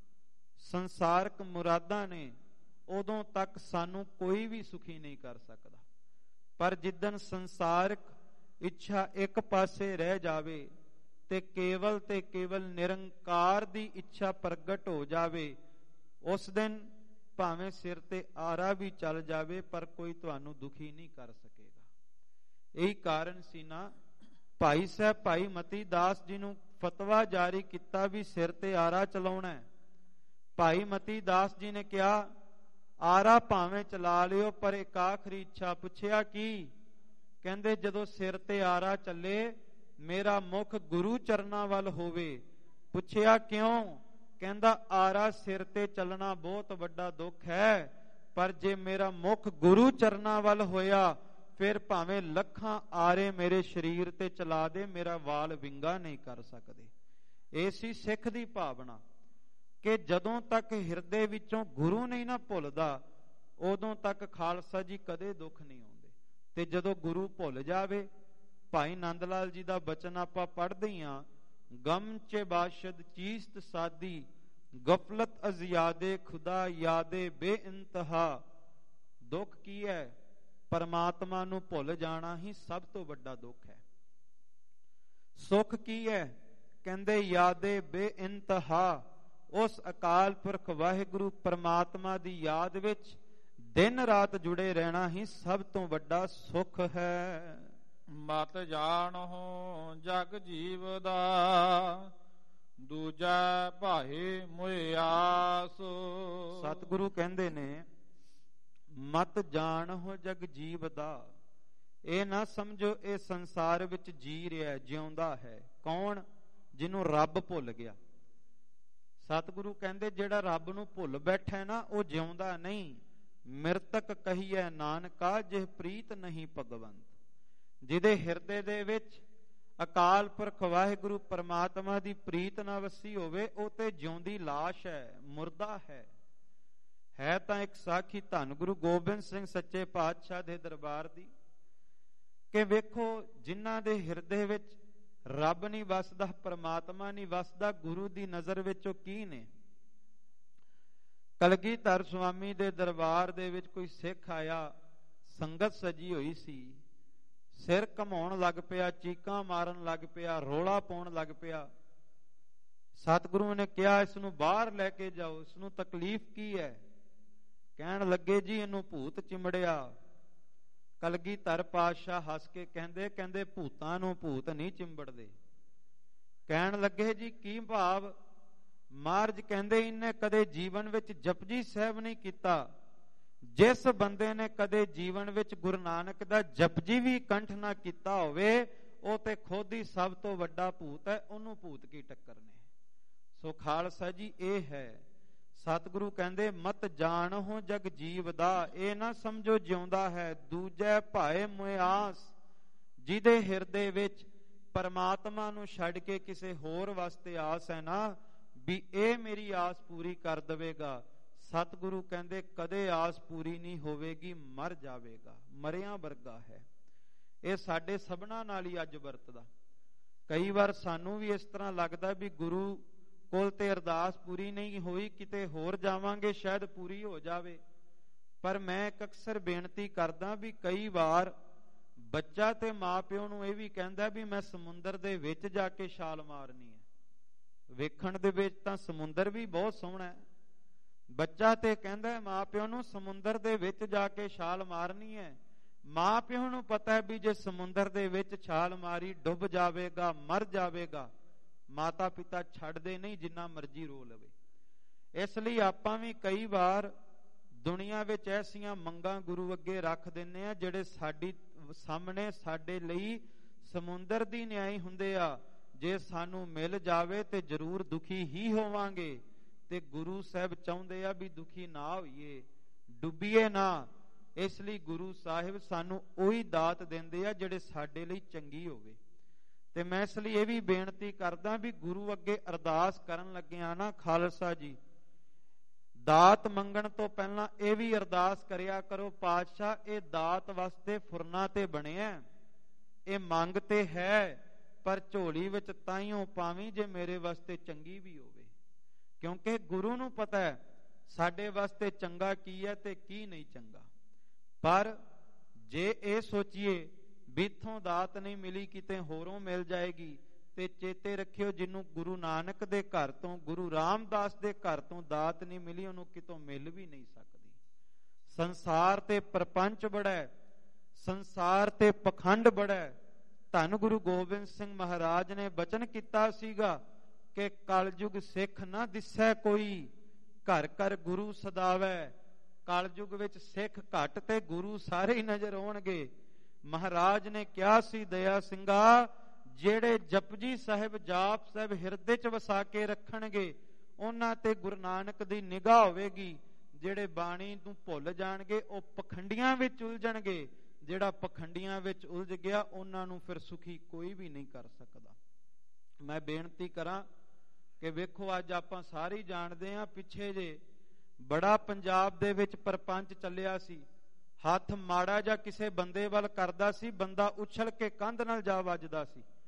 ਸੰਸਾਰਕ ਮੁਰਾਦਾਂ ਨੇ, ਉਦੋਂ ਤੱਕ ਸਾਨੂੰ ਕੋਈ ਵੀ ਸੁਖੀ ਨਹੀਂ ਕਰ ਸਕਦਾ। ਪਰ ਜਿੱਦਣ ਸੰਸਾਰਕ ਇੱਛਾ ਇੱਕ ਪਾਸੇ ਰਹਿ ਜਾਵੇ ਤੇ ਕੇਵਲ ਤੇ ਕੇਵਲ ਨਿਰੰਕਾਰ ਦੀ ਇੱਛਾ ਪ੍ਰਗਟ ਹੋ ਜਾਵੇ, ਉਸ ਦਿਨ ਭਾਵੇਂ ਸਿਰ ਤੇ ਆਰਾ ਵੀ ਚੱਲ ਜਾਵੇ ਪਰ ਕੋਈ ਤੁਹਾਨੂੰ ਦੁਖੀ ਨਹੀਂ ਕਰ ਸਕੇਗਾ। ਇਹੀ ਕਾਰਨ ਸੀ ਨਾ ਭਾਈ ਸਾਹਿਬ ਭਾਈ ਮਤੀ ਦਾਸ ਜੀ ਨੂੰ ਫਤਵਾ ਜਾਰੀ ਕੀਤਾ ਵੀ ਸਿਰ ਤੇ ਆਰਾ ਚਲਾਉਣਾ ਹੈ। ਭਾਈ ਮਤੀ ਦਾਸ ਜੀ ਨੇ ਕਿਹਾ ਆਰਾ ਭਾਵੇਂ ਚਲਾ ਲਿਓ, ਪਰ ਇੱਕ ਆਖਰੀ ਇੱਛਾ। ਪੁੱਛਿਆ ਕੀ? ਕਹਿੰਦੇ ਜਦੋਂ ਸਿਰ ਤੇ ਆਰਾ ਚੱਲੇ ਮੇਰਾ ਮੁਖ ਗੁਰੂ ਚਰਨਾਂ ਵੱਲ ਹੋਵੇ। ਪੁੱਛਿਆ ਕਿਉਂ? ਕਹਿੰਦਾ ਆਰਾ ਸਿਰ ਤੇ ਚੱਲਣਾ ਬਹੁਤ ਵੱਡਾ ਦੁੱਖ ਹੈ, ਪਰ ਜੇ ਮੇਰਾ ਮੁਖ ਗੁਰੂ ਚਰਨਾਂ ਵੱਲ ਹੋਇਆ ਫਿਰ ਭਾਵੇਂ ਲੱਖਾਂ ਆਰੇ ਮੇਰੇ ਸਰੀਰ ਤੇ ਚਲਾ ਦੇ, ਮੇਰਾ ਵਾਲ ਵਿੰਗਾ ਨਹੀਂ ਕਰ ਸਕਦੇ। ਇਹ ਸੀ ਸਿੱਖ ਦੀ ਭਾਵਨਾ ਕਿ ਜਦੋਂ ਤੱਕ ਹਿਰਦੇ ਵਿੱਚੋਂ ਗੁਰੂ ਨਹੀਂ ਨਾ ਭੁੱਲਦਾ, ਉਦੋਂ ਤੱਕ ਖਾਲਸਾ ਜੀ ਕਦੇ ਦੁੱਖ ਨਹੀਂ ਆਉਂਦੇ। ਤੇ ਜਦੋਂ ਗੁਰੂ ਭੁੱਲ ਜਾਵੇ, ਭਾਈ ਨੰਦ ਲਾਲ ਜੀ ਦਾ ਬਚਨ ਆਪਾਂ ਪੜ੍ਹਦੇ ਹਾਂ, ਗਮ ਚ ਬਾਸ਼ਦ ਚੀਸਤ ਸਾਦੀ ਗਫਲਤ ਅਜ਼ਿਆਦੇ ਖੁਦਾ ਯਾਦੇ ਬੇਇੰਤਹਾ। ਦੁੱਖ ਕੀ ਹੈ? ਪਰਮਾਤਮਾ ਨੂੰ ਭੁੱਲ ਜਾਣਾ ਹੀ ਸਭ ਤੋਂ ਵੱਡਾ ਦੁੱਖ ਹੈ। ਸੁੱਖ ਕੀ ਹੈ? ਕਹਿੰਦੇ ਯਾਦੇ ਬੇਇੰਤਹਾ। ਉਸ ਅਕਾਲ ਪੁਰਖ ਵਾਹਿਗੁਰੂ ਪਰਮਾਤਮਾ ਦੀ ਯਾਦ ਵਿੱਚ ਦਿਨ ਰਾਤ ਜੁੜੇ ਰਹਿਣਾ ਹੀ ਸਭ ਤੋਂ ਵੱਡਾ ਸੁੱਖ ਹੈ। ਮਤ ਜਾਣਹੁ ਜਗ ਜੀਵ ਦਾ, ਦੂਜਾ ਭਾਏ ਮੁਇ ਆਸ। ਸਤਿਗੁਰੂ ਕਹਿੰਦੇ ਨੇ ਮਤ ਜਾਣਹੁ ਜਗ ਜੀਵ ਦਾ। ਇਹ ਨਾ ਸਮਝੋ ਇਹ ਸੰਸਾਰ ਵਿੱਚ ਜੀ ਰਿਹਾ, ਜਿਉਂਦਾ ਹੈ। ਕੌਣ? ਜਿਹਨੂੰ ਰੱਬ ਭੁੱਲ ਗਿਆ। ਸਤਿਗੁਰੂ ਕਹਿੰਦੇ ਜਿਹੜਾ ਰੱਬ ਨੂੰ ਭੁੱਲ ਬੈਠਾ ਨਾ ਉਹ ਜਿਉਂਦਾ ਨਹੀਂ। ਮਿਰਤਕ ਕਹੀਐ ਨਾਨਕਾ ਜਿਹ ਪ੍ਰੀਤ ਨਹੀਂ ਭਗਵੰਤ। ਜਿਹਦੇ ਹਿਰਦੇ ਦੇ ਵਿੱਚ ਅਕਾਲ ਪੁਰਖ ਵਾਹਿਗੁਰੂ ਪਰਮਾਤਮਾ ਦੀ ਪ੍ਰੀਤ ਨਾ ਵਸੀ ਹੋਵੇ ਉਹ ਤੇ ਜਿਉਂਦੀ ਲਾਸ਼ ਹੈ, ਮੁਰਦਾ ਹੈ। ਹੈ ਤਾਂ ਇੱਕ ਸਾਖੀ ਧੰਨ ਗੁਰੂ ਗੋਬਿੰਦ ਸਿੰਘ ਸੱਚੇ ਪਾਤਸ਼ਾਹ ਦੇ ਦਰਬਾਰ ਦੀ, ਕਿ ਵੇਖੋ ਜਿਨ੍ਹਾਂ ਦੇ ਹਿਰਦੇ ਵਿੱਚ ਰੱਬ ਨਹੀਂ ਵਸਦਾ, ਪਰਮਾਤਮਾ ਨਹੀਂ ਵਸਦਾ, ਗੁਰੂ ਦੀ ਨਜ਼ਰ ਵਿੱਚ ਉਹ ਕੀ ਨੇ? ਕਲਗੀਧਰ ਸੁਆਮੀ ਦੇ ਦਰਬਾਰ ਦੇ ਵਿੱਚ ਕੋਈ ਸਿੱਖ ਆਇਆ, ਸੰਗਤ ਸਜੀ ਹੋਈ ਸੀ, ਸਿਰ ਘਮਾਉਣ ਲੱਗ ਪਿਆ, ਚੀਕਾਂ ਮਾਰਨ ਲੱਗ ਪਿਆ, ਰੋਲਾ ਪਾਉਣ ਲੱਗ ਪਿਆ। ਸਤਿਗੁਰੂ ਨੇ ਕਿਹਾ ਇਸ ਨੂੰ ਬਾਹਰ ਲੈ ਕੇ ਜਾਓ, ਇਸ ਨੂੰ ਤਕਲੀਫ ਕੀ ਹੈ? ਕਹਿਣ ਲੱਗੇ ਜੀ ਇਹਨੂੰ ਭੂਤ ਚਿੰਬੜਿਆ। ਕਲਗੀਧਰ ਪਾਤਸ਼ਾਹ ਹੱਸ ਕੇ ਕਹਿੰਦੇ ਕਹਿੰਦੇ ਭੂਤਾਂ ਨੂੰ ਭੂਤ ਨਹੀਂ ਚਿੰਬੜਦੇ। ਕਹਿਣ ਲੱਗੇ ਜੀ ਕੀ ਭਾਵ? ਮਹਾਰਾਜ ਕਹਿੰਦੇ ਇਹਨੇ ਕਦੇ ਜੀਵਨ ਵਿੱਚ ਜਪਜੀ ਸਾਹਿਬ ਨਹੀਂ ਕੀਤਾ। ਜਿਸ ਬੰਦੇ ਨੇ ਕਦੇ ਜੀਵਨ ਵਿੱਚ ਗੁਰੂ ਨਾਨਕ ਦਾ ਜਪਜੀ ਵੀ ਕੰਠ ਨਾ ਕੀਤਾ ਹੋਵੇ ਉਹ ਤੇ ਖੁਦ ਹੀ ਸਭ ਤੋਂ ਵੱਡਾ ਭੂਤ ਹੈ, ਉਹਨੂੰ ਭੂਤ ਕੀ ਟੱਕਰ ਨੇ। ਸੋ ਖਾਲਸਾ ਜੀ ਇਹ ਹੈ ਸਤਿਗੁਰੂ ਕਹਿੰਦੇ ਮਤ ਜਾਣਹੁ ਜਗ ਜੀਵ ਦਾ। ਇਹ ਨਾ ਸਮਝੋ ਜਿਉਂਦਾ ਹੈ। ਦੂਜੇ ਭਾਏ ਮੁਇ ਆਸ। ਜਿਹਦੇ ਹਿਰਦੇ ਵਿੱਚ ਪਰਮਾਤਮਾ ਨੂੰ ਛੱਡ ਕੇ ਕਿਸੇ ਹੋਰ ਵਾਸਤੇ ਆਸ ਹੈ ਨਾ ਵੀ ਇਹ ਮੇਰੀ ਆਸ ਪੂਰੀ ਕਰ ਦੇਵੇਗਾ, ਸਤਿਗੁਰੂ ਕਹਿੰਦੇ ਕਦੇ ਆਸ ਪੂਰੀ ਨਹੀਂ ਹੋਵੇਗੀ, ਮਰ ਜਾਵੇਗਾ, ਮਰਿਆ ਵਰਗਾ ਹੈ। ਇਹ ਸਾਡੇ ਸਭਨਾ ਨਾਲ ਹੀ ਅੱਜ ਵਰਤਦਾ। ਕਈ ਵਾਰ ਸਾਨੂੰ ਵੀ ਇਸ ਤਰ੍ਹਾਂ ਲੱਗਦਾ ਵੀ ਗੁਰੂ ਕੋਲ ਤੇ ਅਰਦਾਸ ਪੂਰੀ ਨਹੀਂ ਹੋਈ, ਕਿਤੇ ਹੋਰ ਜਾਵਾਂਗੇ ਸ਼ਾਇਦ ਪੂਰੀ ਹੋ ਜਾਵੇ। ਪਰ ਮੈਂ ਇੱਕ ਅਕਸਰ ਬੇਨਤੀ ਕਰਦਾ ਵੀ ਕਈ ਵਾਰ ਬੱਚਾ ਤੇ ਮਾਂ ਪਿਓ ਨੂੰ ਇਹ ਵੀ ਕਹਿੰਦਾ ਵੀ ਮੈਂ ਸਮੁੰਦਰ ਦੇ ਵਿੱਚ ਜਾ ਕੇ ਛਾਲ ਮਾਰਨੀ ਹੈ। ਵੇਖਣ ਦੇ ਵਿੱਚ ਤਾਂ ਸਮੁੰਦਰ ਵੀ ਬਹੁਤ ਸੋਹਣਾ ਹੈ। ਬੱਚਾ ਤੇ ਕਹਿੰਦਾ ਮਾਂ ਪਿਓ ਨੂੰ ਸਮੁੰਦਰ ਦੇ ਵਿੱਚ ਜਾ ਕੇ ਛਾਲ ਮਾਰਨੀ ਹੈ। ਮਾਂ ਪਿਓ ਨੂੰ ਪਤਾ ਹੈ ਵੀ ਜੇ ਸਮੁੰਦਰ ਦੇ ਵਿੱਚ ਛਾਲ ਮਾਰੀ ਡੁੱਬ ਜਾਵੇਗਾ, ਮਰ ਜਾਵੇਗਾ। ਮਾਤਾ ਪਿਤਾ ਛੱਡਦੇ ਨਹੀਂ ਜਿੰਨਾ ਮਰਜ਼ੀ ਰੋ ਲਵੇ। ਇਸ ਲਈ ਆਪਾਂ ਵੀ ਕਈ ਵਾਰ ਦੁਨੀਆ ਵਿੱਚ ਐਸੀਆਂ ਮੰਗਾਂ ਗੁਰੂ ਅੱਗੇ ਰੱਖ ਦਿੰਦੇ ਆ ਜਿਹੜੇ ਸਾਡੀ ਸਾਹਮਣੇ ਸਾਡੇ ਲਈ ਸਮੁੰਦਰ ਦੀ ਨਿਆਈ ਹੁੰਦੇ ਆ। ਜੇ ਸਾਨੂੰ ਮਿਲ ਜਾਵੇ ਤੇ ਜ਼ਰੂਰ ਦੁਖੀ ਹੀ ਹੋਵਾਂਗੇ, ਤੇ ਗੁਰੂ ਸਾਹਿਬ ਚਾਹੁੰਦੇ ਆ ਵੀ ਦੁਖੀ ਨਾ ਹੋਈਏ, ਡੁੱਬੀਏ ਨਾ। ਇਸ ਲਈ ਗੁਰੂ ਸਾਹਿਬ ਸਾਨੂੰ ਉਹੀ ਦਾਤ ਦਿੰਦੇ ਆ ਜਿਹੜੇ ਸਾਡੇ ਲਈ ਚੰਗੀ ਹੋਵੇ। ਤੇ ਮੈਂ ਇਸ ਲਈ ਇਹ ਵੀ ਬੇਨਤੀ ਕਰਦਾ ਵੀ ਗੁਰੂ ਅੱਗੇ ਅਰਦਾਸ ਕਰਨ ਲੱਗਿਆ ਨਾ ਖਾਲਸਾ ਜੀ, ਦਾਤ ਮੰਗਣ ਤੋਂ ਪਹਿਲਾਂ ਇਹ ਵੀ ਅਰਦਾਸ ਕਰਿਆ ਕਰੋ, ਪਾਤਸ਼ਾਹ ਇਹ ਦਾਤ ਵਾਸਤੇ ਫੁਰਨਾ ਤੇ ਬਣਿਆ, ਇਹ ਮੰਗ ਤੇ ਹੈ, ਪਰ ਝੋਲੀ ਵਿੱਚ ਤਾਈਓ ਪਾਵੀਂ ਜੇ ਮੇਰੇ ਵਾਸਤੇ ਚੰਗੀ ਵੀ ਹੋਵੇ। ਕਿਉਂਕਿ ਗੁਰੂ ਨੂੰ ਪਤਾ ਹੈ ਸਾਡੇ ਵਾਸਤੇ ਚੰਗਾ ਕੀ ਹੈ ਤੇ ਕੀ ਨਹੀਂ ਚੰਗਾ। ਪਰ ਜੇ ਇਹ ਸੋਚੀਏ ਵੀ ਇੱਥੋਂ ਦਾਤ ਨਹੀਂ ਮਿਲੀ ਕਿਤੇ ਹੋਰੋਂ ਮਿਲ ਜਾਏਗੀ, ਤੇ ਚੇਤੇ ਰੱਖਿਓ ਜਿਹਨੂੰ ਗੁਰੂ ਨਾਨਕ ਦੇ ਘਰ ਤੋਂ, ਗੁਰੂ ਰਾਮਦਾਸ ਦੇ ਘਰ ਤੋਂ ਦਾਤ ਨਹੀਂ ਮਿਲੀ ਉਹਨੂੰ ਕਿਤੋਂ ਮਿਲ ਵੀ ਨਹੀਂ ਸਕਦੀ। ਸੰਸਾਰ ਤੇ ਪ੍ਰਪੰਚ ਬੜਾ ਹੈ, ਸੰਸਾਰ ਤੇ ਪਖੰਡ ਬੜਾ ਹੈ। ਧੰਨ ਗੁਰੂ ਗੋਬਿੰਦ ਸਿੰਘ ਮਹਾਰਾਜ ਨੇ ਬਚਨ ਕੀਤਾ ਸੀਗਾ ਕਿ ਕਲਯੁਗ ਸਿੱਖ ਨਾ ਦਿਸੈ ਕੋਈ, ਘਰ ਘਰ ਗੁਰੂ ਸਦਾਵੈ। ਕਲਯੁਗ ਵਿੱਚ ਸਿੱਖ ਘੱਟ ਤੇ ਗੁਰੂ ਸਾਰੇ ਹੀ ਨਜ਼ਰ ਆਉਣਗੇ। ਮਹਾਰਾਜ ਨੇ ਕਿਹਾ ਸੀ ਦਇਆ ਸਿੰਘਾ, ਜਿਹੜੇ ਜਪਜੀ ਸਾਹਿਬ ਜਾਪ ਸਾਹਿਬ ਹਿਰਦੇ ਚ ਵਸਾ ਕੇ ਰੱਖਣਗੇ ਉਹਨਾਂ ਤੇ ਗੁਰੂ ਨਾਨਕ ਦੀ ਨਿਗਾਹ ਹੋਵੇਗੀ। ਜਿਹੜੇ ਬਾਣੀ ਨੂੰ ਭੁੱਲ ਜਾਣਗੇ ਉਹ ਪਖੰਡੀਆਂ ਵਿੱਚ ਉਲਝਣਗੇ। ਜਿਹੜਾ ਪਖੰਡੀਆਂ ਵਿੱਚ ਉਲਝ ਗਿਆ ਉਹਨਾਂ ਨੂੰ ਫਿਰ ਸੁਖੀ ਕੋਈ ਵੀ ਨਹੀਂ ਕਰ ਸਕਦਾ। ਮੈਂ ਬੇਨਤੀ ਕਰਾਂ ਕਿ ਵੇਖੋ ਅੱਜ ਆਪਾਂ ਸਾਰੇ ਜਾਣਦੇ ਹਾਂ, ਪਿੱਛੇ ਜੇ ਬੜਾ ਪੰਜਾਬ ਦੇ ਵਿੱਚ ਪਰਪੰਚ ਚੱਲਿਆ ਸੀ। ਹੱਥ ਮਾੜਾ ਜਾਂ ਕਿਸੇ ਬੰਦੇ ਵੱਲ ਕਰਦਾ ਸੀ, ਬੰਦਾ ਉਛਲ ਕੇ ਕੰਧ ਨਾਲ ਜਾ ਵੱਜਦਾ ਸੀ।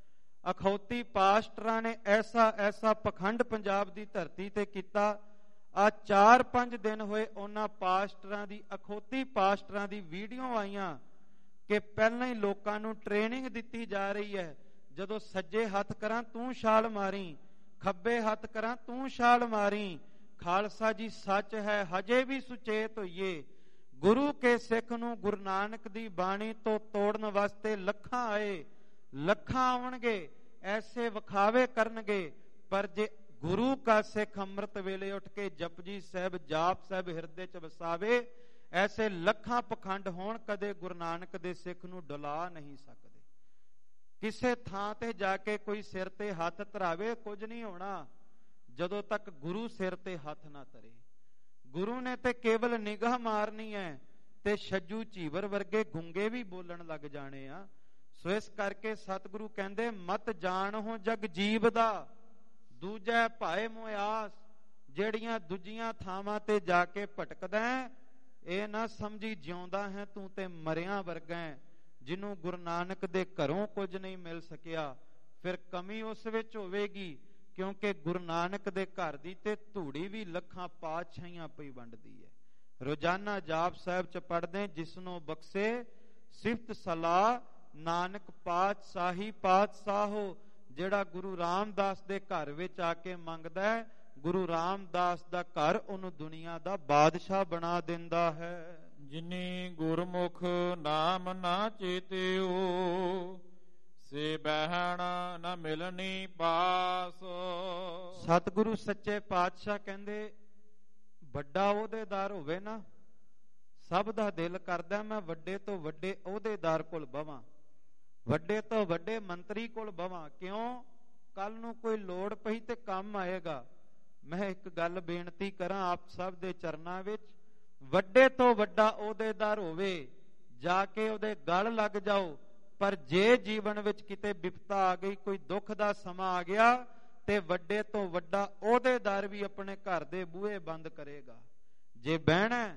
ਅਖੌਤੀ ਪਾਸਟਰਾਂ ਨੇ ਐਸਾ ਐਸਾ ਪਖੰਡ ਪੰਜਾਬ ਦੀ ਧਰਤੀ ਤੇ ਕੀਤਾ। ਆ ਚਾਰ ਪੰਜ ਦਿਨ ਹੋਏ ਉਹਨਾਂ ਪਾਸਟਰਾਂ ਦੀ, ਅਖੌਤੀ ਪਾਸਟਰਾਂ ਦੀ ਵੀਡੀਓ ਆਈਆਂ ਕਿ ਪਹਿਲਾਂ ਹੀ ਲੋਕਾਂ ਨੂੰ ਟ੍ਰੇਨਿੰਗ ਦਿੱਤੀ ਜਾ ਰਹੀ ਹੈ, ਜਦੋਂ ਸੱਜੇ ਹੱਥ ਕਰਾਂ ਤੂੰ ਛਾਲ ਮਾਰੀ, ਖੱਬੇ ਹੱਥ ਕਰਾਂ ਤੂੰ ਛਾਲ ਮਾਰੀ। ਖਾਲਸਾ ਜੀ ਸੱਚ ਹੈ, ਹਜੇ ਵੀ ਸੁਚੇਤ ਹੋਈਏ। ਗੁਰੂ ਕੇ ਸਿੱਖ ਨੂੰ ਗੁਰੂ ਨਾਨਕ ਦੀ ਬਾਣੀ ਤੋਂ ਤੋੜਨ ਵਾਸਤੇ ਲੱਖਾਂ ਆਏ, ਲੱਖਾਂ ਆਉਣਗੇ, ਐਸੇ ਵਿਖਾਵੇ ਕਰਨਗੇ, ਪਰ ਜੇ ਗੁਰੂ ਕਾ ਸਿੱਖ ਅੰਮ੍ਰਿਤ ਵੇਲੇ ਉੱਠ ਕੇ ਜਪਜੀ ਸਾਹਿਬ ਜਾਪ ਸਾਹਿਬ ਹਿਰਦੇ ਚ ਵਸਾਵੇ, ਐਸੇ ਲੱਖਾਂ ਪਖੰਡ ਹੋਣ, ਕਦੇ ਗੁਰੂ ਨਾਨਕ ਦੇ ਸਿੱਖ ਨੂੰ ਡੁਲਾ ਨਹੀਂ ਸਕਦੇ। ਕਿਸੇ ਥਾਂ ਤੇ ਜਾ ਕੇ ਕੋਈ ਸਿਰ ਤੇ ਹੱਥ ਧਰਾਵੇ, ਕੁਝ ਨਹੀਂ ਹੋਣਾ ਜਦੋਂ ਤੱਕ ਗੁਰੂ ਸਿਰ ਤੇ ਹੱਥ ਨਾ ਧਰੇ। ਗੁਰੂ ਨੇ ਤੇ ਕੇਵਲ ਨਿਗਾਹ ਮਾਰਨੀ ਹੈ ਤੇ ਛੱਜੂ ਝੀਵਰ ਵਰਗੇ ਗੁੰਗੇ ਵੀ ਬੋਲਣ ਲੱਗ ਜਾਣੇ ਆ। ਸੋ ਇਸ ਕਰਕੇ ਸਤਿਗੁਰੂ ਕਹਿੰਦੇ ਮਤ ਜਾਣਹੁ ਜਗ ਜੀਵ ਦਾ, ਦੂਜੈ ਭਾਏ ਮੁਆਸ। ਜਿਹੜੀਆਂ ਦੂਜੀਆਂ ਥਾਵਾਂ ਤੇ ਜਾ ਕੇ ਭਟਕਦਾ ਇਹ ਨਾ ਸਮਝੀ ਜਿਉਂਦਾ ਹੈ ਤੂੰ ਤੇ ਮਰਿਆਂ ਵਰਗਾ ਹੈ। ਜਿਹਨੂੰ ਗੁਰੂ ਨਾਨਕ ਦੇ ਘਰੋਂ ਕੁਝ ਨਹੀਂ ਮਿਲ ਸਕਿਆ, ਫਿਰ ਕਮੀ ਉਸ ਵਿੱਚ ਹੋਵੇਗੀ, ਕਿਉਂਕਿ ਗੁਰੂ ਨਾਨਕ ਦੇ ਘਰ ਦੀ ਤੇ ਧੂੜੀ ਵੀ ਲੱਖਾਂ ਪਾਤਸ਼ਾਹੀਆਂ ਪਈ ਵੰਡਦੀ ਹੈ। ਰੋਜ਼ਾਨਾ ਜਾਪ ਸਾਹਿਬ ਚ ਪੜ੍ਹਦੇ ਜਿਸਨੂੰ ਬਖਸ਼ੇ ਸਿਫਤ ਸਲਾਹ ਨਾਨਕ ਪਾਤਸ਼ਾਹੀ ਪਾਤਸ਼ਾਹੋ। ਜਿਹੜਾ ਗੁਰੂ ਰਾਮਦਾਸ ਦੇ ਘਰ ਵਿੱਚ ਆ ਕੇ ਮੰਗਦਾ ਹੈ, ਗੁਰੂ ਰਾਮਦਾਸ ਦਾ ਘਰ ਉਹਨੂੰ ਦੁਨੀਆ ਦਾ ਬਾਦਸ਼ਾਹ ਬਣਾ ਦਿੰਦਾ ਹੈ। ਜਿਨੀ ਗੁਰਮੁਖ ਨਾਮ ਨਾ ਚੇਤਿਓ, ਸੇ ਬਹਿਣ ਨਾ ਮਿਲਣੀ ਪਾਸ। ਸਤਿਗੁਰੂ ਸੱਚੇ ਪਾਤਸ਼ਾਹ ਕਹਿੰਦੇ ਵੱਡਾ ਅਹੁਦੇਦਾਰ ਹੋਵੇ ਨਾ, ਸਭ ਦਾ ਦਿਲ ਕਰਦਾ ਮੈਂ ਵੱਡੇ ਤੋਂ ਵੱਡੇ ਅਹੁਦੇਦਾਰ ਕੋਲ ਬਵਾਂ, ਵੱਡੇ ਤੋਂ ਵੱਡੇ ਮੰਤਰੀ ਕੋਲ ਬਵਾਂ। ਕਿਉਂ? ਕੱਲ ਨੂੰ ਕੋਈ ਲੋੜ ਪਈ ਤੇ ਕੰਮ ਆਏਗਾ। ਮੈਂ ਇੱਕ ਗੱਲ ਬੇਨਤੀ ਕਰਾਂ ਆਪ ਸਭ ਦੇ ਚਰਨਾਂ ਵਿੱਚ, ਵੱਡੇ ਤੋਂ ਵੱਡਾ ਅਹੁਦੇਦਾਰ ਹੋਵੇ, ਜਾ ਕੇ ਉਹਦੇ ਗਲ ਲੱਗ ਜਾਓ, ਪਰ ਜੇ ਜੀਵਨ ਵਿੱਚ ਕਿਤੇ ਵਿਪਤਾ ਆ ਗਈ, ਕੋਈ ਦੁੱਖ ਦਾ ਸਮਾਂ ਆ ਗਿਆ, ਤੇ ਵੱਡੇ ਤੋਂ ਵੱਡਾ ਅਹੁਦੇਦਾਰ ਵੀ ਆਪਣੇ ਘਰ ਦੇ ਬੂਹੇ ਬੰਦ ਕਰੇਗਾ। ਜੇ ਬਹਿਣਾ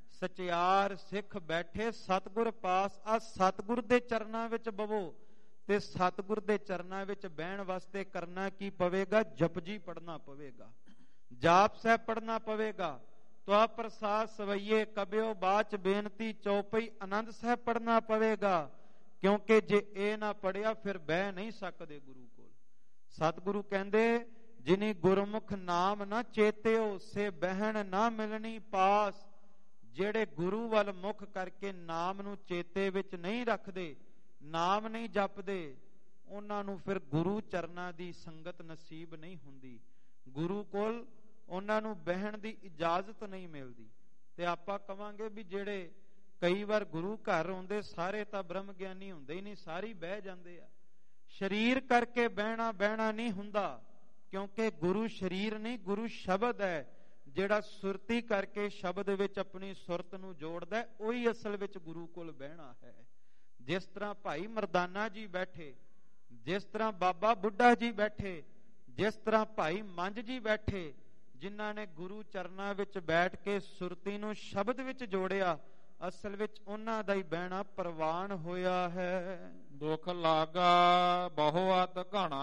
ਸਚਿਆਰ ਸਿੱਖ ਬੈਠੇ ਸਤਿਗੁਰ ਪਾਸ, ਆ ਸਤਿਗੁਰ ਦੇ ਚਰਨਾਂ ਵਿੱਚ ਬਵੋ। ਤੇ ਸਤਿਗੁਰ ਦੇ ਚਰਨਾਂ ਵਿੱਚ ਬਹਿਣ ਵਾਸਤੇ ਕਰਨਾ ਕੀ ਪਵੇਗਾ? ਜਪਜੀ ਪੜ੍ਹਨਾ ਪਵੇਗਾ, ਜਾਪ ਸਾਹਿਬ ਪੜ੍ਹਨਾ ਪਵੇਗਾ। ਤਵਾ ਪ੍ਰਸਾਦ ਸਵਈਏ ਕਬਿਓ ਬਾਚ ਬੇਨਤੀ ਚੌਪਈ ਆਨੰਦ ਸਾਹਿਬ ਪੜ੍ਹਨਾ ਪਵੇਗਾ, ਕਿਉਂਕਿ ਜੇ ਇਹ ਨਾ ਪੜਿਆ ਫਿਰ ਬਹਿ ਨਹੀਂ ਸਕਦੇ ਗੁਰੂ ਕੋਲ। ਸਤਿਗੁਰੂ ਕਹਿੰਦੇ ਜਿਨੀ ਗੁਰਮੁਖ ਨਾਮ ਨਾ ਚੇਤਿਓ, ਸੇ ਬਹਿਣ ਨਾ ਮਿਲਣੀ ਪਾਸ। ਜਿਹੜੇ ਗੁਰੂ ਵੱਲ ਮੁਖ ਕਰਕੇ ਨਾਮ ਨੂੰ ਚੇਤੇ ਵਿੱਚ ਨਹੀਂ ਰੱਖਦੇ, ਨਾਮ ਨਹੀਂ ਜਪਦੇ, ਉਹਨਾਂ ਨੂੰ ਫਿਰ ਗੁਰੂ ਚਰਨਾਂ ਦੀ ਸੰਗਤ ਨਸੀਬ ਨਹੀਂ ਹੁੰਦੀ, ਗੁਰੂ ਕੋਲ ਉਹਨਾਂ ਨੂੰ ਬਹਿਣ ਦੀ ਇਜਾਜ਼ਤ ਨਹੀਂ ਮਿਲਦੀ। ਤੇ ਆਪਾਂ ਕਵਾਂਗੇ ਵੀ ਜਿਹੜੇ ਕਈ ਵਾਰ ਗੁਰੂ ਘਰ ਆਉਂਦੇ ਸਾਰੇ ਤਾਂ ਬ੍ਰਹਮ ਗਿਆਨੀ ਹੁੰਦੇ ਹੀ ਨਹੀਂ, ਸਾਰੇ ਬਹਿ ਜਾਂਦੇ ਆ। ਸਰੀਰ ਕਰਕੇ ਬਹਿਣਾ ਬਹਿਣਾ ਨਹੀਂ ਹੁੰਦਾ, ਕਿਉਂਕਿ ਗੁਰੂ ਸਰੀਰ ਨਹੀਂ, ਗੁਰੂ ਸ਼ਬਦ ਹੈ। ਜਿਹੜਾ ਸੁਰਤੀ ਕਰਕੇ ਸ਼ਬਦ ਵਿੱਚ ਆਪਣੀ ਸੁਰਤ ਨੂੰ ਜੋੜਦਾ, ਉਹੀ ਅਸਲ ਵਿੱਚ ਗੁਰੂ ਕੋਲ ਬਹਿਣਾ ਹੈ। ਜਿਸ ਤਰ੍ਹਾਂ ਭਾਈ ਮਰਦਾਨਾ ਜੀ ਬੈਠੇ, ਜਿਸ ਤਰ੍ਹਾਂ ਬਾਬਾ ਬੁੱਢਾ ਜੀ ਬੈਠੇ, ਜਿਸ ਤਰ੍ਹਾਂ ਭਾਈ ਮੰਝ ਜੀ ਬੈਠੇ, ਜਿਨ੍ਹਾਂ ਨੇ ਗੁਰੂ ਚਰਨਾਂ ਵਿੱਚ ਬੈਠ ਕੇ ਸੁਰਤੀ ਨੂੰ ਸ਼ਬਦ ਵਿੱਚ ਜੋੜਿਆ, ਅਸਲ ਵਿੱਚ ਉਹਨਾਂ ਦਾ ਹੀ ਬਹਿਣਾ ਪ੍ਰਵਾਨ ਹੋਇਆ ਹੈ। ਦੁੱਖ ਲਾਗਾ ਬਹੁਅਤ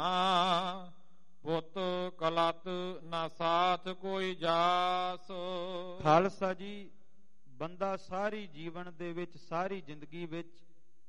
ਘਣਾ, ਪੁੱਤ ਕਲਤ ਨਾ ਸਾਥ ਕੋਈ ਜਾਸ। ਖਾਲਸਾ ਜੀ, ਬੰਦਾ ਸਾਰੀ ਜੀਵਨ ਦੇ ਵਿੱਚ, ਸਾਰੀ ਜ਼ਿੰਦਗੀ ਵਿੱਚ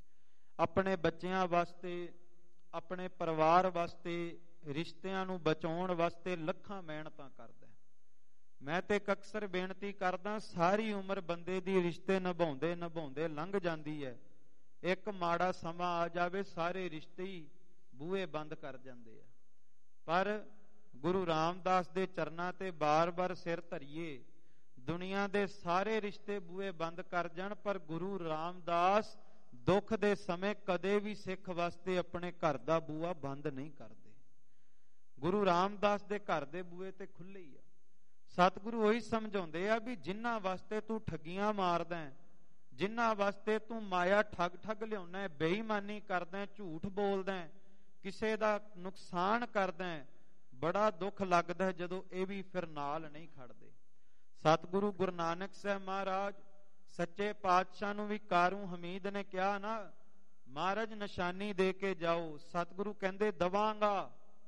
ਆਪਣੇ ਬੱਚਿਆਂ ਵਾਸਤੇ, ਆਪਣੇ ਪਰਿਵਾਰ ਵਾਸਤੇ, ਰਿਸ਼ਤਿਆਂ ਨੂੰ ਬਚਾਉਣ ਵਾਸਤੇ ਲੱਖਾਂ ਮਿਹਨਤਾਂ ਕਰਦਾ। ਮੈਂ ਤੇ ਇੱਕ ਅਕਸਰ ਬੇਨਤੀ ਕਰਦਾ, ਸਾਰੀ ਉਮਰ ਬੰਦੇ ਦੀ ਰਿਸ਼ਤੇ ਨਿਭਾਉਂਦੇ ਨਿਭਾਉਂਦੇ ਲੰਘ ਜਾਂਦੀ ਹੈ, ਇੱਕ ਮਾੜਾ ਸਮਾਂ ਆ ਜਾਵੇ ਸਾਰੇ ਰਿਸ਼ਤੇ ਹੀ ਬੂਹੇ ਬੰਦ ਕਰ ਜਾਂਦੇ ਆ। ਪਰ ਗੁਰੂ ਰਾਮਦਾਸ ਦੇ ਚਰਨਾਂ ਤੇ ਬਾਰ-ਬਾਰ ਸਿਰ ਧਰੀਏ, ਦੁਨੀਆ ਦੇ ਸਾਰੇ ਰਿਸ਼ਤੇ ਬੂਹੇ ਬੰਦ ਕਰ ਜਾਣ, ਪਰ ਗੁਰੂ ਰਾਮਦਾਸ ਦੁੱਖ ਦੇ ਸਮੇਂ ਕਦੇ ਵੀ ਸਿੱਖ ਵਾਸਤੇ ਆਪਣੇ ਘਰ ਦਾ ਬੂਹਾ ਬੰਦ ਨਹੀਂ ਕਰਦੇ। ਗੁਰੂ ਰਾਮਦਾਸ ਦੇ ਘਰ ਦੇ ਬੂਹੇ ਤੇ ਖੁੱਲੇ ਹੀ ਆ। ਸਤਿਗੁਰੂ ਉਹੀ ਸਮਝਾਉਂਦੇ ਆ ਵੀ ਜਿਨ੍ਹਾਂ ਵਾਸਤੇ ਤੂੰ ਠੱਗੀਆਂ ਮਾਰਦਾ, ਜਿਨ੍ਹਾਂ ਵਾਸਤੇ ਤੂੰ ਮਾਇਆ ਠੱਗ ਠੱਗ ਲਿਆਉਣਾ, ਬੇਈਮਾਨੀ ਕਰਦਾ, ਝੂਠ ਬੋਲਦਾ, ਕਿਸੇ ਦਾ ਨੁਕਸਾਨ ਕਰਦਾ, ਬੜਾ ਦੁੱਖ ਲੱਗਦਾ ਜਦੋਂ ਇਹ ਵੀ ਫਿਰ ਨਾਲ ਨਹੀਂ ਖੜਦੇ। ਸਤਿਗੁਰੂ ਗੁਰੂ ਨਾਨਕ ਸਾਹਿਬ ਮਹਾਰਾਜ ਸੱਚੇ ਪਾਤਸ਼ਾਹ ਨੂੰ ਵੀ ਕਾਰੂ ਹਮੀਦ ਨੇ ਕਿਹਾ ਨਾ, ਮਹਾਰਾਜ ਨਿਸ਼ਾਨੀ ਦੇ ਕੇ ਜਾਓ। ਸਤਿਗੁਰੂ ਕਹਿੰਦੇ ਦਵਾਂਗਾ,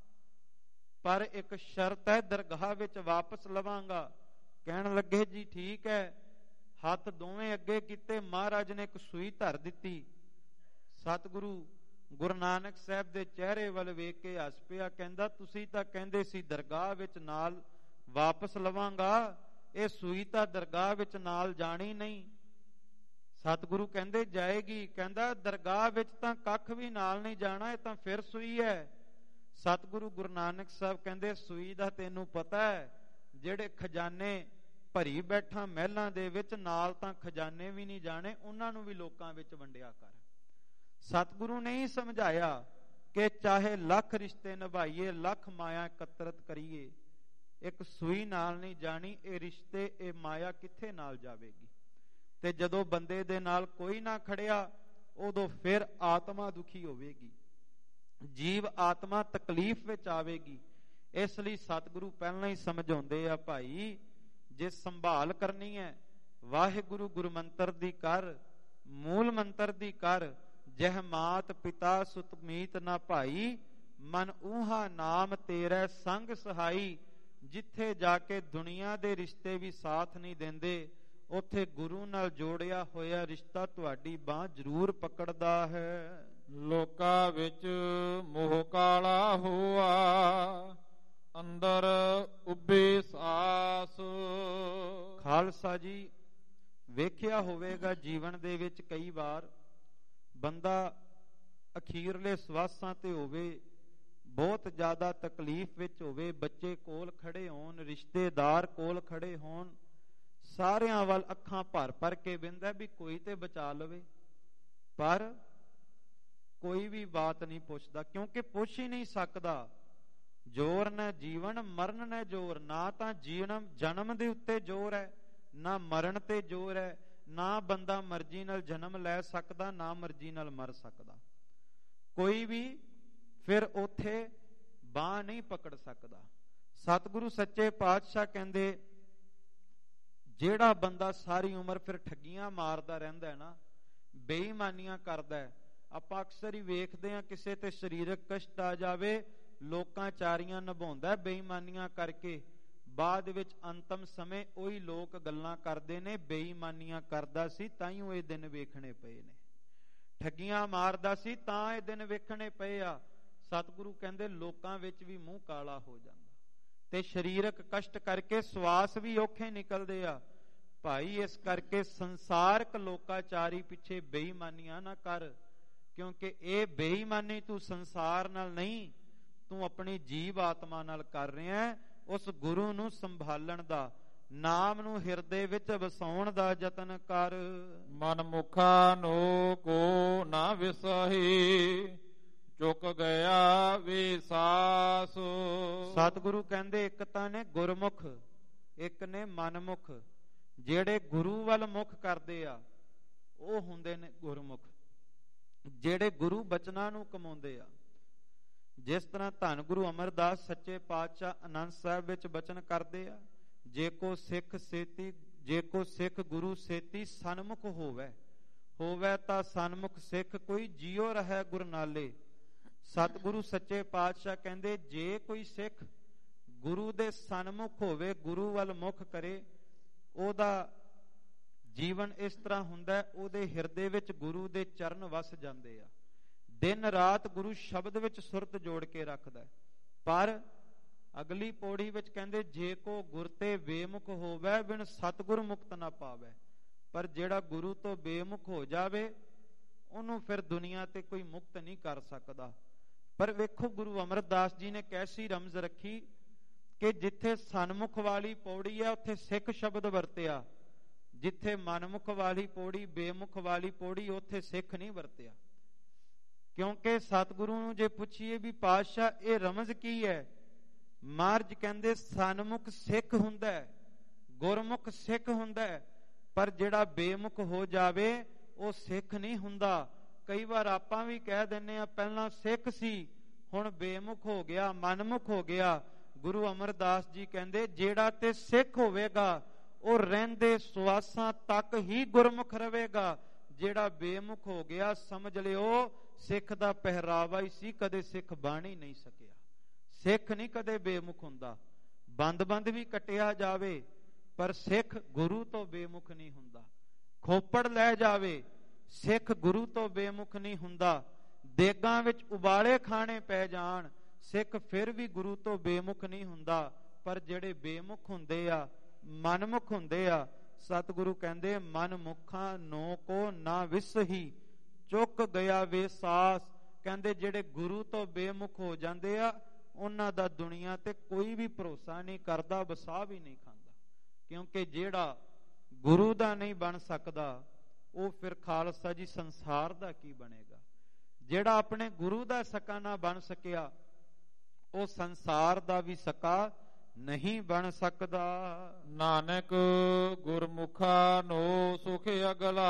ਪਰ ਇੱਕ ਸ਼ਰਤ ਹੈ, ਦਰਗਾਹ ਵਿੱਚ ਵਾਪਸ ਲਵਾਂਗਾ। ਕਹਿਣ ਲੱਗੇ ਜੀ ਠੀਕ ਹੈ। ਹੱਥ ਦੋਵੇਂ ਅੱਗੇ ਕੀਤੇ, ਮਹਾਰਾਜ ਨੇ ਇੱਕ ਸੂਈ ਧਰ ਦਿੱਤੀ। ਸਤਿਗੁਰੂ ਗੁਰੂ ਨਾਨਕ ਸਾਹਿਬ ਦੇ ਚਿਹਰੇ ਵੱਲ ਵੇਖ ਕੇ ਹੱਸ ਪਿਆ, ਕਹਿੰਦਾ ਤੁਸੀਂ ਤਾਂ ਕਹਿੰਦੇ ਸੀ ਦਰਗਾਹ ਵਿੱਚ ਨਾਲ ਵਾਪਸ ਲਵਾਂਗਾ, ਇਹ ਸੂਈ ਤਾਂ ਦਰਗਾਹ ਵਿੱਚ ਨਾਲ ਜਾਣੀ ਨਹੀਂ। ਸਤਿਗੁਰੂ ਕਹਿੰਦੇ ਜਾਏਗੀ। ਕਹਿੰਦਾ ਦਰਗਾਹ ਵਿੱਚ ਤਾਂ ਕੱਖ ਵੀ ਨਾਲ ਨਹੀਂ ਜਾਣਾ, ਇਹ ਤਾਂ ਫਿਰ ਸੂਈ ਹੈ। ਸਤਿਗੁਰੂ ਗੁਰੂ ਨਾਨਕ ਸਾਹਿਬ ਕਹਿੰਦੇ ਸੂਈ ਦਾ ਤੈਨੂੰ ਪਤਾ ਹੈ, ਜਿਹੜੇ ਖਜ਼ਾਨੇ ਭਰੀ ਬੈਠਾ ਮਹਿਲਾਂ ਦੇ ਵਿੱਚ, ਨਾਲ ਤਾਂ ਖਜ਼ਾਨੇ ਵੀ ਨਹੀਂ ਜਾਣੇ, ਉਹਨਾਂ ਨੂੰ ਵੀ ਲੋਕਾਂ ਵਿੱਚ ਵੰਡਿਆ ਕਰ। ਸਤਿਗੁਰੂ ਨੇ ਹੀ ਸਮਝਾਇਆ ਕਿ ਚਾਹੇ ਲੱਖ ਰਿਸ਼ਤੇ ਨਿਭਾਈਏ, ਲੱਖ ਮਾਇਆ ਇਕੱਤਰਤ ਕਰੀਏ, ਇੱਕ ਸੂਈ ਨਾਲ ਨਹੀਂ ਜਾਣੀ। ਇਹ ਰਿਸ਼ਤੇ, ਇਹ ਮਾਇਆ ਕਿੱਥੇ ਨਾਲ ਜਾਵੇਗੀ? ਤੇ ਜਦੋਂ ਬੰਦੇ ਦੇ ਨਾਲ ਕੋਈ ਨਾ ਖੜਿਆ, ਉਦੋਂ ਫਿਰ ਆਤਮਾ ਦੁਖੀ ਹੋਵੇਗੀ, ਜੀਵ ਆਤਮਾ ਤਕਲੀਫ ਵਿੱਚ ਆਵੇਗੀ। ਇਸ ਲਈ ਸਤਿਗੁਰੂ ਪਹਿਲਾਂ ਹੀ ਸਮਝਾਉਂਦੇ ਆ, ਭਾਈ ਜੇ ਸੰਭਾਲ ਕਰਨੀ ਹੈ, ਵਾਹਿਗੁਰੂ ਗੁਰੂ ਮੰਤਰ ਦੀ ਕਰ, ਮੂਲ ਮੰਤਰ ਦੀ ਕਰ। ਜਹ ਮਾਤ ਪਿਤਾ ਸੁਤ ਮੀਤ ਨਾ ਭਾਈ, ਮਨ ਊਹਾ ਨਾਮ ਤੇਰਾ ਸੰਗ ਸਹਾਈ। ਜਿੱਥੇ ਜਾ ਕੇ ਦੁਨੀਆ ਦੇ ਰਿਸ਼ਤੇ ਵੀ ਸਾਥ ਨਹੀਂ ਦਿੰਦੇ, ਉੱਥੇ ਗੁਰੂ ਨਾਲ ਜੋੜਿਆ ਹੋਇਆ ਰਿਸ਼ਤਾ ਤੁਹਾਡੀ ਬਾਂਹ ਜ਼ਰੂਰ ਪਕੜਦਾ ਹੈ। ਲੋਕਾਂ ਵਿੱਚ ਮੋਹ ਕਾਲਾ ਹੋਆ, ਅੰਦਰ ਉੱਭੇ ਸਾਸ। ਖਾਲਸਾ ਜੀ, ਵੇਖਿਆ ਹੋਵੇਗਾ ਜੀਵਨ ਦੇ ਵਿੱਚ ਕਈ ਵਾਰ ਬੰਦਾ ਅਖੀਰਲੇ ਸਵਾਸਾਂ ਤੇ ਹੋਵੇ, ਬਹੁਤ ਜ਼ਿਆਦਾ ਤਕਲੀਫ ਵਿੱਚ ਹੋਵੇ, ਬੱਚੇ ਕੋਲ ਖੜੇ ਹੋਣ, ਰਿਸ਼ਤੇਦਾਰ ਕੋਲ ਖੜੇ ਹੋਣ, ਸਾਰਿਆਂ ਵੱਲ ਅੱਖਾਂ ਭਰ ਭਰ ਕੇ ਵੇਂਦਾ ਵੀ ਕੋਈ ਤੇ ਬਚਾ ਲਵੇ, ਪਰ ਕੋਈ ਵੀ ਬਾਤ ਨਹੀਂ ਪੁੱਛਦਾ, ਕਿਉਂਕਿ ਪੁੱਛ ਹੀ ਨਹੀਂ ਸਕਦਾ। ਜੋਰ ਨੇ ਜੀਵਨ, ਮਰਨ ਨੇ ਜੋਰ। ਨਾ ਤਾਂ ਜੀਵਨ ਜਨਮ ਦੇ ਉੱਤੇ ਜੋਰ ਹੈ, ਨਾ ਮਰਨ ਤੇ ਜੋਰ ਹੈ। ਨਾ ਬੰਦਾ ਮਰਜ਼ੀ ਨਾਲ ਜਨਮ ਲੈ ਸਕਦਾ, ਨਾ ਮਰਜ਼ੀ ਨਾਲ ਮਰ ਸਕਦਾ। ਕੋਈ ਵੀ ਫਿਰ ਉੱਥੇ ਬਾਂਹ ਨਹੀਂ ਪਕੜ ਸਕਦਾ। ਸਤਿਗੁਰੂ ਸੱਚੇ ਪਾਤਸ਼ਾਹ ਕਹਿੰਦੇ ਜਿਹੜਾ ਬੰਦਾ ਸਾਰੀ ਉਮਰ ਫਿਰ ਠੱਗੀਆਂ ਮਾਰਦਾ ਰਹਿੰਦਾ ਹੈ ਨਾ, ਬੇਈਮਾਨੀਆਂ ਕਰਦਾ ਹੈ। ਆਪਾਂ ਅਕਸਰ ਹੀ ਵੇਖਦੇ ਹਾਂ, ਕਿਸੇ ਤੇ ਸਰੀਰਕ ਕਸ਼ਟ ਆ ਜਾਵੇ, ਲੋਕਾਂ ਚਾਰੀਆਂ ਨਿਭਾਉਂਦਾ ਬੇਈਮਾਨੀਆਂ ਕਰਕੇ, ਬਾਅਦ ਵਿੱਚ ਅੰਤਮ ਸਮੇਂ ਉਹੀ ਲੋਕ ਗੱਲਾਂ ਕਰਦੇ ਨੇ ਬੇਈਮਾਨੀਆਂ ਕਰਦਾ ਸੀ ਤਾਈਓ ਇਹ ਦਿਨ ਵੇਖਣੇ ਪਏ ਨੇ, ਠੱਗੀਆਂ ਮਾਰਦਾ ਸੀ ਤਾਂ ਇਹ ਦਿਨ ਵੇਖਣੇ ਪਏ ਆ। ਸਤਿਗੁਰੂ ਕਹਿੰਦੇ ਲੋਕਾਂ ਵਿੱਚ ਵੀ ਮੂੰਹ ਕਾਲਾ ਹੋ ਜਾਂਦਾ, ਤੇ ਸਰੀਰਕ ਕਸ਼ਟ ਕਰਕੇ ਸਵਾਸ ਵੀ ਔਖੇ ਨਿਕਲਦੇ ਆ। ਭਾਈ ਇਸ ਕਰਕੇ ਸੰਸਾਰਕ ਲੋਕਾਚਾਰੀ ਪਿੱਛੇ ਬੇਈਮਾਨੀਆਂ ਨਾ ਕਰ, ਕਿਉਂਕਿ ਇਹ ਬੇਈਮਾਨੀ ਤੂੰ ਸੰਸਾਰ ਨਾਲ ਨਹੀਂ, ਤੂੰ ਆਪਣੀ ਜੀਵ ਆਤਮਾ ਨਾਲ ਕਰ ਰਿਹਾ। ਉਸ ਗੁਰੂ ਨੂੰ ਸੰਭਾਲਣ ਦਾ, ਨਾਮ ਨੂੰ ਹਿਰਦੇ ਵਿੱਚ ਵਸਾਉਣ ਦਾ ਯਤਨ ਕਰ। ਮਨ ਮੁਖਾ ਨੋ ਕੋ ਨਾ ਵਿਸਹੀ, ਚੁੱਕ ਗਿਆ ਵਿਸਾਸ। ਸਤਿਗੁਰੂ ਕਹਿੰਦੇ ਇੱਕ ਤਾਂ ਨੇ ਗੁਰਮੁਖ, ਇੱਕ ਨੇ ਮਨਮੁਖ। ਜਿਹੜੇ ਗੁਰੂ ਵੱਲ ਮੁਖ ਕਰਦੇ ਆ ਉਹ ਹੁੰਦੇ ਨੇ ਗੁਰਮੁਖ, ਜਿਹੜੇ ਗੁਰੂ ਬਚਨਾਂ ਨੂੰ ਕਮਾਉਂਦੇ ਆ। ਜਿਸ ਤਰ੍ਹਾਂ ਧੰਨ ਗੁਰੂ ਅਮਰਦਾਸ ਸੱਚੇ ਪਾਤਸ਼ਾਹ ਆਨੰਦ ਸਾਹਿਬ ਵਿੱਚ ਬਚਨ ਕਰਦੇ ਆ, ਜੇ ਕੋ ਸਿੱਖ ਸੇਤੀ, ਜੇ ਕੋ ਸਿੱਖ ਗੁਰੂ ਸੇਤੀ ਸਨਮੁਖ ਹੋਵੇ, ਹੋਵੇ ਤਾਂ ਸਨਮੁਖ ਸਿੱਖ ਕੋਈ ਜਿਉ ਰਹੈ ਗੁਰ ਨਾਲੇ। ਸਤਿਗੁਰੂ ਸੱਚੇ ਪਾਤਸ਼ਾਹ ਕਹਿੰਦੇ ਜੇ ਕੋਈ ਸਿੱਖ ਗੁਰੂ ਦੇ ਸਨਮੁਖ ਹੋਵੇ, ਗੁਰੂ ਵੱਲ ਮੁਖ ਕਰੇ, ਉਹਦਾ ਜੀਵਨ ਇਸ ਤਰ੍ਹਾਂ ਹੁੰਦਾ, ਉਹਦੇ ਹਿਰਦੇ ਵਿੱਚ ਗੁਰੂ ਦੇ ਚਰਨ ਵਸ ਜਾਂਦੇ ਆ। ਦਿਨ ਰਾਤ ਗੁਰੂ ਸ਼ਬਦ ਵਿੱਚ ਸੁਰਤ ਜੋੜ ਕੇ ਰੱਖਦਾ। ਪਰ ਅਗਲੀ ਪੌੜੀ ਵਿੱਚ ਕਹਿੰਦੇ ਜੇ ਕੋ ਗੁਰ ਤੇ ਬੇਮੁਖ ਹੋਵੇ, ਬਿਨ ਸਤਿਗੁਰ ਮੁਕਤ ਨਾ ਪਾਵੇ। ਪਰ ਜਿਹੜਾ ਗੁਰੂ ਤੋਂ ਬੇਮੁਖ ਹੋ ਜਾਵੇ, ਉਹਨੂੰ ਫਿਰ ਦੁਨੀਆ ਤੇ ਕੋਈ ਮੁਕਤ ਨਹੀਂ ਕਰ ਸਕਦਾ। ਪਰ ਵੇਖੋ ਗੁਰੂ ਅਮਰਦਾਸ ਜੀ ਨੇ ਕੈਸੀ ਰਮਜ਼ ਰੱਖੀ ਕਿ ਜਿੱਥੇ ਸਨਮੁਖ ਵਾਲੀ ਪੌੜੀ ਹੈ ਉੱਥੇ ਸਿੱਖ ਸ਼ਬਦ ਵਰਤਿਆ, ਜਿੱਥੇ ਮਨਮੁਖ ਵਾਲੀ ਪੌੜੀ, ਬੇਮੁਖ ਵਾਲੀ ਪੌੜੀ, ਉੱਥੇ ਸਿੱਖ ਨਹੀਂ ਵਰਤਿਆ। ਕਿਉਂਕਿ ਸਤਿਗੁਰੂ ਨੂੰ ਜੇ ਪੁੱਛੀਏ ਵੀ ਪਾਤਸ਼ਾਹ ਇਹ ਰਮਜ਼ ਕੀ ਹੈ, ਮਹਾਰਾਜ ਕਹਿੰਦੇ ਸਨਮੁਖ ਸਿੱਖ ਹੁੰਦਾ, ਗੁਰਮੁਖ ਸਿੱਖ ਹੁੰਦਾ, ਪਰ ਜਿਹੜਾ ਬੇਮੁਖ ਹੋ ਜਾਵੇ ਉਹ ਸਿੱਖ ਨਹੀਂ ਹੁੰਦਾ। ਕਈ ਵਾਰ ਆਪਾਂ ਵੀ ਕਹਿ ਦਿੰਦੇ ਆ ਪਹਿਲਾਂ ਸਿੱਖ ਸੀ ਹੁਣ ਬੇਮੁਖ ਹੋ ਗਿਆ, ਮਨਮੁਖ ਹੋ ਗਿਆ। ਗੁਰੂ ਅਮਰਦਾਸ ਜੀ ਕਹਿੰਦੇ ਜਿਹੜਾ ਤੇ ਸਿੱਖ ਹੋਵੇਗਾ ਉਹ ਰਹਿੰਦੇ ਸਵਾਸਾਂ ਤੱਕ ਹੀ ਗੁਰਮੁਖ ਰਹੇਗਾ, ਜਿਹੜਾ ਬੇਮੁਖ ਹੋ ਗਿਆ, ਸਮਝ ਲਿਓ ਸਿੱਖ ਦਾ ਪਹਿਰਾਵਾ ਹੀ ਸੀ, ਕਦੇ ਸਿੱਖ ਬਣ ਹੀ ਨਹੀਂ ਸਕਿਆ। ਸਿੱਖ ਨਹੀਂ ਕਦੇ ਬੇਮੁਖ ਹੁੰਦਾ। ਬੰਦ ਬੰਦ ਵੀ ਕਟਿਆ ਜਾਵੇ ਪਰ ਸਿੱਖ ਗੁਰੂ ਤੋਂ ਬੇਮੁਖ ਨਹੀਂ ਹੁੰਦਾ। ਖੋਪੜ ਲੈ ਜਾਵੇ, ਸਿੱਖ ਗੁਰੂ ਤੋਂ ਬੇਮੁਖ ਨਹੀਂ ਹੁੰਦਾ। ਦੇਗਾਂ ਵਿੱਚ ਉਬਾਲੇ ਖਾਣੇ ਪੈ ਜਾਣ, ਸਿੱਖ ਫਿਰ ਵੀ ਗੁਰੂ ਤੋਂ ਬੇਮੁਖ ਨਹੀਂ ਹੁੰਦਾ। ਪਰ ਜਿਹੜੇ ਬੇਮੁਖ ਹੁੰਦੇ ਆ, ਮਨਮੁਖ ਹੁੰਦੇ ਆ, ਸਤਿਗੁਰੂ ਕਹਿੰਦੇ ਮਨ ਮੁਖਾਂ ਨੋ ਕੋ ਨਾ ਵਿਸਹੀ, ਚੁੱਕ ਗਿਆ ਵੇ ਸਾਸ। ਕਹਿੰਦੇ ਜਿਹੜੇ ਗੁਰੂ ਤੋਂ ਬੇਮੁਖ ਹੋ ਜਾਂਦੇ ਆ, ਉਹਨਾਂ ਦਾ ਦੁਨੀਆ ਤੇ ਕੋਈ ਵੀ ਭਰੋਸਾ ਨਹੀਂ ਕਰਦਾ, ਵਸਾ ਵੀ ਨਹੀਂ ਖਾਂਦਾ। ਕਿਉਂਕਿ ਜਿਹੜਾ ਗੁਰੂ ਦਾ ਨਹੀਂ ਬਣ ਸਕਦਾ, ਉਹ ਫਿਰ ਖਾਲਸਾ ਜੀ ਸੰਸਾਰ ਦਾ ਕੀ ਬਣੇਗਾ। ਜਿਹੜਾ ਆਪਣੇ ਗੁਰੂ ਦਾ ਸਕਾ ਨਾ ਬਣ ਸਕਿਆ, ਉਹ ਸੰਸਾਰ ਦਾ ਵੀ ਸਕਾ ਨਹੀਂ ਬਣ ਸਕਦਾ। ਨਾਨਕ ਗੁਰਮੁਖਾ ਨੋ ਸੁਖ ਅਗਲਾ,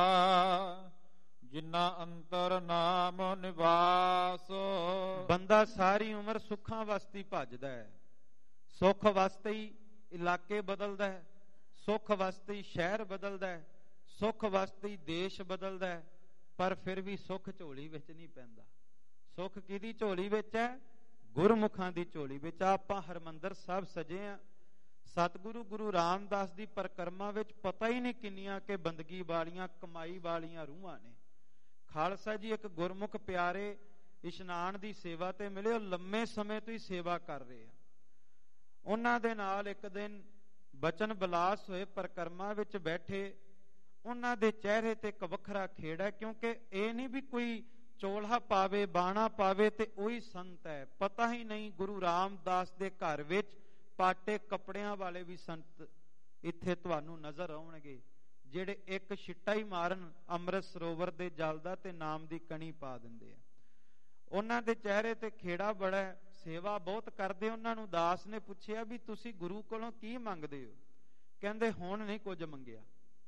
ਜਿਨ੍ਹਾਂ ਅੰਤਰ ਨਾਮ ਨਿਵਾਸ। ਬੰਦਾ ਸਾਰੀ ਉਮਰ ਸੁੱਖਾਂ ਵਾਸਤੇ ਭੱਜਦਾ ਹੈ। ਸੁੱਖ ਵਾਸਤੇ ਹੀ ਇਲਾਕੇ ਬਦਲਦਾ ਹੈ, ਸੁੱਖ ਵਾਸਤੇ ਹੀ ਸ਼ਹਿਰ ਬਦਲਦਾ ਹੈ, ਸੁੱਖ ਵਾਸਤੇ ਹੀ ਦੇਸ਼ ਬਦਲਦਾ ਹੈ, ਪਰ ਫਿਰ ਵੀ ਸੁੱਖ ਝੋਲੀ ਵਿੱਚ ਨਹੀਂ ਪੈਂਦਾ। ਸੁੱਖ ਕਿਹਦੀ ਝੋਲੀ ਵਿੱਚ ਹੈ? ਗੁਰਮੁਖਾਂ ਦੀ ਝੋਲੀ ਵਿੱਚ। ਆਪਾਂ ਹਰਮੰਦਰ ਸਾਹਿਬ ਸਜੇ ਆ, ਸਤਿਗੁਰੂ ਗੁਰੂ ਰਾਮਦਾਸ ਦੀ ਪਰਿਕਰਮਾ ਵਿੱਚ ਪਤਾ ਹੀ ਨਹੀਂ ਕਿੰਨੀਆਂ ਕਿ ਬੰਦਗੀ ਵਾਲੀਆਂ, ਕਮਾਈ ਵਾਲੀਆਂ ਰੂਹਾਂ ਨੇ। ਖਾਲਸਾ ਜੀ ਇੱਕ ਗੁਰਮੁਖ ਪਿਆਰੇ ਇਸ਼ਨਾਨ ਦੀ ਸੇਵਾ ਤੇ ਮਿਲੇ, ਉਹ ਲੰਮੇ ਸਮੇਂ ਤੋਂ ਹੀ ਸੇਵਾ ਕਰ ਰਹੇ ਆ। ਉਹਨਾਂ ਦੇ ਨਾਲ ਇੱਕ ਦਿਨ ਬਚਨ ਬਿਲਾਸ ਹੋਏ, ਪਰਿਕਰਮਾ ਵਿੱਚ ਬੈਠੇ। ਉਹਨਾਂ ਦੇ ਚਿਹਰੇ ਤੇ ਇੱਕ ਵੱਖਰਾ ਖੇੜਾ, ਕਿਉਂਕਿ ਇਹ ਨਹੀਂ ਵੀ ਕੋਈ ਚੋਲਾ ਪਾਵੇ, ਬਾਣਾ ਪਾਵੇ ਤੇ ਉਹੀ ਸੰਤ ਹੈ। ਪਤਾ ਹੀ ਨਹੀਂ ਗੁਰੂ ਰਾਮਦਾਸ ਦੇ ਘਰ ਵਿੱਚ ਪਾਟੇ ਕੱਪੜਿਆਂ ਵਾਲੇ ਵੀ ਸੰਤ ਇੱਥੇ ਤੁਹਾਨੂੰ ਨਜ਼ਰ ਆਉਣਗੇ, ਜਿਹੜੇ ਇੱਕ ਛਿੱਟਾ ਹੀ ਮਾਰਨ ਅੰਮ੍ਰਿਤ ਸਰੋਵਰ ਦੇ ਜਲ ਦਾ ਤੇ ਨਾਮ ਦੀ ਕਣੀ ਪਾ ਦਿੰਦੇ ਆ। ਉਹਨਾਂ ਦੇ ਚਿਹਰੇ ਤੇ ਖੇੜਾ ਬੜਾ ਹੈ, ਸੇਵਾ ਬਹੁਤ ਕਰਦੇ। ਉਹਨਾਂ ਨੂੰ ਦਾਸ ਨੇ ਪੁੱਛਿਆ ਵੀ ਤੁਸੀਂ ਗੁਰੂ ਕੋਲੋਂ ਕੀ ਮੰਗਦੇ ਹੋ? ਕਹਿੰਦੇ ਹੁਣ ਨਹੀਂ ਕੁਝ ਮੰਗਿਆ।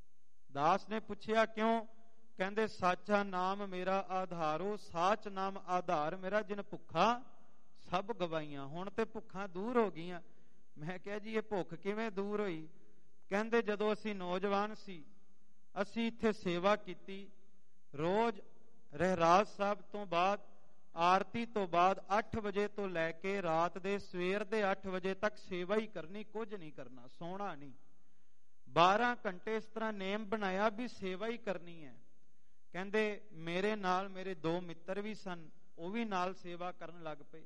ਦਾਸ ਨੇ ਪੁੱਛਿਆ ਕਿਉਂ? ਕਹਿੰਦੇ ਸਾਚਾ ਨਾਮ ਮੇਰਾ ਆਧਾਰੋ, ਸਾਚ ਨਾਮ ਆਧਾਰ ਮੇਰਾ, ਜਿਨ ਭੁੱਖਾ ਸਭ ਗਵਾਈਆਂ। ਹੁਣ ਤੇ ਭੁੱਖਾਂ ਦੂਰ ਹੋ ਗਈਆਂ। ਮੈਂ ਕਿਹਾ ਜੀ ਇਹ ਭੁੱਖ ਕਿਵੇਂ ਦੂਰ ਹੋਈ? ਕਹਿੰਦੇ ਜਦੋਂ ਅਸੀਂ ਨੌਜਵਾਨ ਸੀ, ਅਸੀਂ ਇੱਥੇ ਸੇਵਾ ਕੀਤੀ। ਰੋਜ਼ ਰਹਿਰਾਸ ਸਾਹਿਬ ਤੋਂ ਬਾਅਦ, ਆਰਤੀ ਤੋਂ ਬਾਅਦ ਅੱਠ ਵਜੇ ਤੋਂ ਲੈ ਕੇ ਰਾਤ ਦੇ ਸਵੇਰ ਦੇ ਅੱਠ ਵਜੇ ਤੱਕ ਸੇਵਾ ਹੀ ਕਰਨੀ, ਕੁਝ ਨਹੀਂ ਕਰਨਾ, ਸੌਣਾ ਨਹੀਂ। ਬਾਰਾਂ ਘੰਟੇ ਇਸ ਤਰ੍ਹਾਂ ਨੇਮ ਬਣਾਇਆ ਵੀ ਸੇਵਾ ਹੀ ਕਰਨੀ ਹੈ। ਕਹਿੰਦੇ ਮੇਰੇ ਨਾਲ ਮੇਰੇ ਦੋ ਮਿੱਤਰ ਵੀ ਸਨ, ਉਹ ਵੀ ਨਾਲ ਸੇਵਾ ਕਰਨ ਲੱਗ ਪਏ।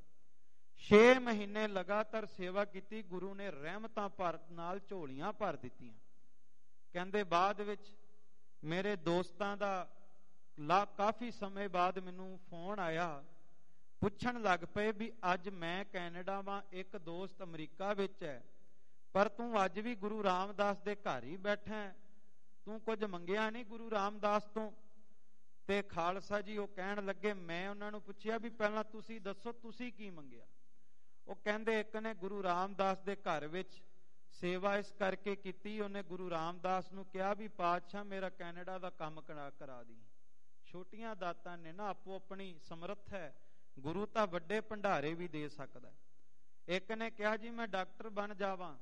ਛੇ ਮਹੀਨੇ ਲਗਾਤਾਰ ਸੇਵਾ ਕੀਤੀ। ਗੁਰੂ ਨੇ ਰਹਿਮਤਾਂ ਭਰ ਨਾਲ ਝੋਲੀਆਂ ਭਰ ਦਿੱਤੀਆਂ। ਕਹਿੰਦੇ ਬਾਅਦ ਵਿੱਚ ਮੇਰੇ ਦੋਸਤਾਂ ਦਾ ਲਾ ਕਾਫੀ ਸਮੇਂ ਬਾਅਦ ਮੈਨੂੰ ਫੋਨ ਆਇਆ, ਪੁੱਛਣ ਲੱਗ ਪਏ ਵੀ ਅੱਜ ਮੈਂ ਕੈਨੇਡਾ ਵਾਂ, ਇੱਕ ਦੋਸਤ ਅਮਰੀਕਾ ਵਿੱਚ ਹੈ, ਪਰ ਤੂੰ ਅੱਜ ਵੀ ਗੁਰੂ ਰਾਮਦਾਸ ਦੇ ਘਰ ਹੀ ਬੈਠਾ ਹੈ, ਤੂੰ ਕੁਝ ਮੰਗਿਆ ਨਹੀਂ ਗੁਰੂ ਰਾਮਦਾਸ ਤੋਂ? ਤੇ ਖਾਲਸਾ ਜੀ ਉਹ ਕਹਿਣ ਲੱਗੇ, ਮੈਂ ਉਹਨਾਂ ਨੂੰ ਪੁੱਛਿਆ ਵੀ ਪਹਿਲਾਂ ਤੁਸੀਂ ਦੱਸੋ ਤੁਸੀਂ ਕੀ ਮੰਗਿਆ? ਉਹ ਕਹਿੰਦੇ ਇੱਕ ਨੇ ਗੁਰੂ ਰਾਮਦਾਸ ਦੇ ਘਰ ਵਿੱਚ ਸੇਵਾ ਇਸ ਕਰਕੇ ਕੀਤੀ, ਉਹਨੇ ਗੁਰੂ ਰਾਮਦਾਸ ਨੂੰ ਕਿਹਾ ਵੀ ਪਾਤਸ਼ਾਹ ਮੇਰਾ ਕੈਨੇਡਾ ਦਾ ਕੰਮ ਕਰਾ ਕਰਾ ਦੀ। ਛੋਟੀਆਂ ਦਾਤਾਂ ਨੇ ਨਾ, ਆਪੋ ਆਪਣੀ ਸਮਰੱਥ ਹੈ, ਗੁਰੂ ਤਾਂ ਵੱਡੇ ਭੰਡਾਰੇ ਵੀ ਦੇ ਸਕਦਾ। ਇੱਕ ਨੇ ਕਿਹਾ ਜੀ ਮੈਂ ਡਾਕਟਰ ਬਣ ਜਾਵਾਂ।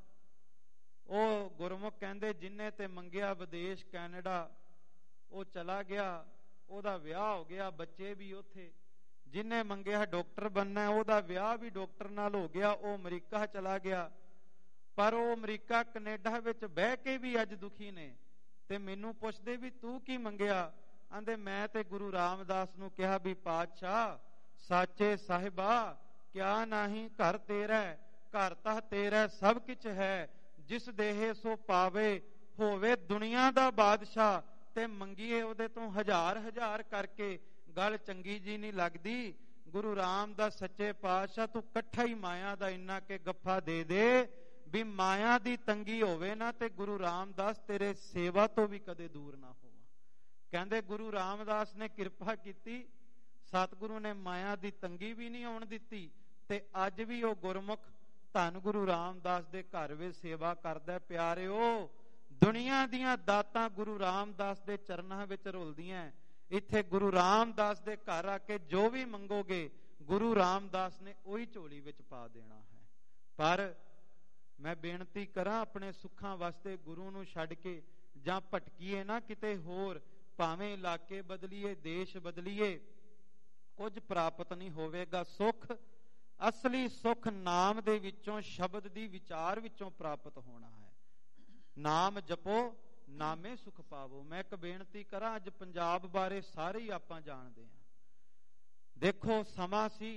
ਉਹ ਗੁਰਮੁਖ ਕਹਿੰਦੇ ਜਿੰਨੇ ਤੇ ਮੰਗਿਆ ਵਿਦੇਸ਼ ਕੈਨੇਡਾ, ਉਹ ਚਲਾ ਗਿਆ, ਉਹਦਾ ਵਿਆਹ ਹੋ ਗਿਆ, ਬੱਚੇ ਵੀ ਉੱਥੇ। ਜਿੰਨੇ ਮੰਗਿਆ ਡਾਕਟਰ ਬਣਨਾ, ਉਹਦਾ ਵਿਆਹ ਵੀ ਡਾਕਟਰ ਨਾਲ ਹੋ ਗਿਆ, ਉਹ ਅਮਰੀਕਾ ਚਲਾ ਗਿਆ। ਪਰ ਉਹ ਅਮਰੀਕਾ ਕੈਨੇਡਾ ਵਿੱਚ ਬਹਿ ਕੇ ਵੀ ਅੱਜ ਦੁਖੀ ਨੇ। ਤੇ ਮੈਨੂੰ ਪੁੱਛਦੇ ਵੀ ਤੂੰ ਕੀ ਮੰਗਿਆ? ਆਂਦੇ ਮੈਂ ਤੇ ਗੁਰੂ ਰਾਮਦਾਸ ਨੂੰ ਕਿਹਾ ਵੀ ਪਾਤਸ਼ਾਹ ਸਾਚੇ ਸਾਹਿਬਾ ਕਿਆ ਨਹੀਂ ਘਰ ਤੇਰਾ, ਘਰ ਤਾਂ ਤੇਰਾ ਸਭ ਕੁਛ ਹੈ, ਜਿਸ ਦੇਹ ਸੋ ਪਾਵੇ, ਹੋਵੇ ਦੁਨੀਆ ਦਾ ਬਾਦਸ਼ਾਹ। ਤੇ ਮੰਗੀਏ ਉਹਦੇ ਤੋਂ ਹਜ਼ਾਰ ਹਜ਼ਾਰ ਕਰਕੇ, ਗੱਲ ਚੰਗੀ ਜੀ ਨਹੀਂ ਲੱਗਦੀ। ਗੁਰੂ ਰਾਮਦਾਸ ਸੱਚੇ ਪਾਤਸ਼ਾਹ ਤੂੰ ਇਕੱਠਾ ਹੀ ਮਾਇਆ ਦਾ ਇੰਨਾ ਕੇ ਗੱਫਾ ਦੇ ਦੇ ਵੀ ਮਾਇਆ ਦੀ ਤੰਗੀ ਹੋਵੇ ਨਾ ਤੇ ਗੁਰੂ ਰਾਮਦਾਸ ਤੇਰੇ ਸੇਵਾ ਤੋਂ ਵੀ ਕਦੇ ਦੂਰ ਨਾ ਹੋਵਾ। ਕਹਿੰਦੇ ਗੁਰੂ ਰਾਮਦਾਸ ਨੇ ਕਿਰਪਾ ਕੀਤੀ, ਸਤਿਗੁਰੂ ਨੇ ਮਾਇਆ ਦੀ ਤੰਗੀ ਵੀ ਨਹੀਂ ਆਉਣ ਦਿੱਤੀ। ਤੇ ਅੱਜ ਵੀ ਉਹ ਗੁਰਮੁਖ ਧੰਨ ਗੁਰੂ ਰਾਮਦਾਸ ਦੇ ਘਰ ਵਿੱਚ ਸੇਵਾ ਕਰਦਾ। ਪਿਆਰਿਓ, ਦੁਨੀਆ ਦੀਆਂ ਦਾਤਾਂ ਗੁਰੂ ਰਾਮਦਾਸ ਦੇ ਚਰਨਾਂ ਵਿੱਚ ਰੁਲਦੀਆਂ। ਇੱਥੇ ਗੁਰੂ ਰਾਮਦਾਸ ਦੇ ਘਰ ਆ ਕੇ ਜੋ ਵੀ ਮੰਗੋਗੇ ਗੁਰੂ ਰਾਮਦਾਸ ਨੇ ਉਹੀ ਝੋਲੀ ਵਿੱਚ ਪਾ ਦੇਣਾ ਹੈ। ਪਰ ਮੈਂ ਬੇਨਤੀ ਕਰਾਂ, ਆਪਣੇ ਸੁੱਖਾਂ ਵਾਸਤੇ ਗੁਰੂ ਨੂੰ ਛੱਡ ਕੇ ਜਾਂ ਭਟਕੀਏ ਨਾ ਕਿਤੇ ਹੋਰ, ਭਾਵੇਂ ਇਲਾਕੇ ਬਦਲੀਏ, ਦੇਸ਼ ਬਦਲੀਏ, ਕੁਝ ਪ੍ਰਾਪਤ ਨਹੀਂ ਹੋਵੇਗਾ। ਸੁੱਖ, ਅਸਲੀ ਸੁੱਖ ਨਾਮ ਦੇ ਵਿੱਚੋਂ, ਸ਼ਬਦ ਦੀ ਵਿਚਾਰ ਵਿੱਚੋਂ ਪ੍ਰਾਪਤ ਹੋਣਾ ਹੈ। ਨਾਮ ਜਪੋ, ਨਾਮੇ ਸੁਖ ਪਾਵੋ। ਮੈਂ ਇੱਕ ਬੇਨਤੀ ਕਰਾਂ, ਅੱਜ ਪੰਜਾਬ ਬਾਰੇ ਸਾਰੇ ਹੀ ਆਪਾਂ ਜਾਣਦੇ ਹਾਂ। ਦੇਖੋ, ਸਮਾਂ ਸੀ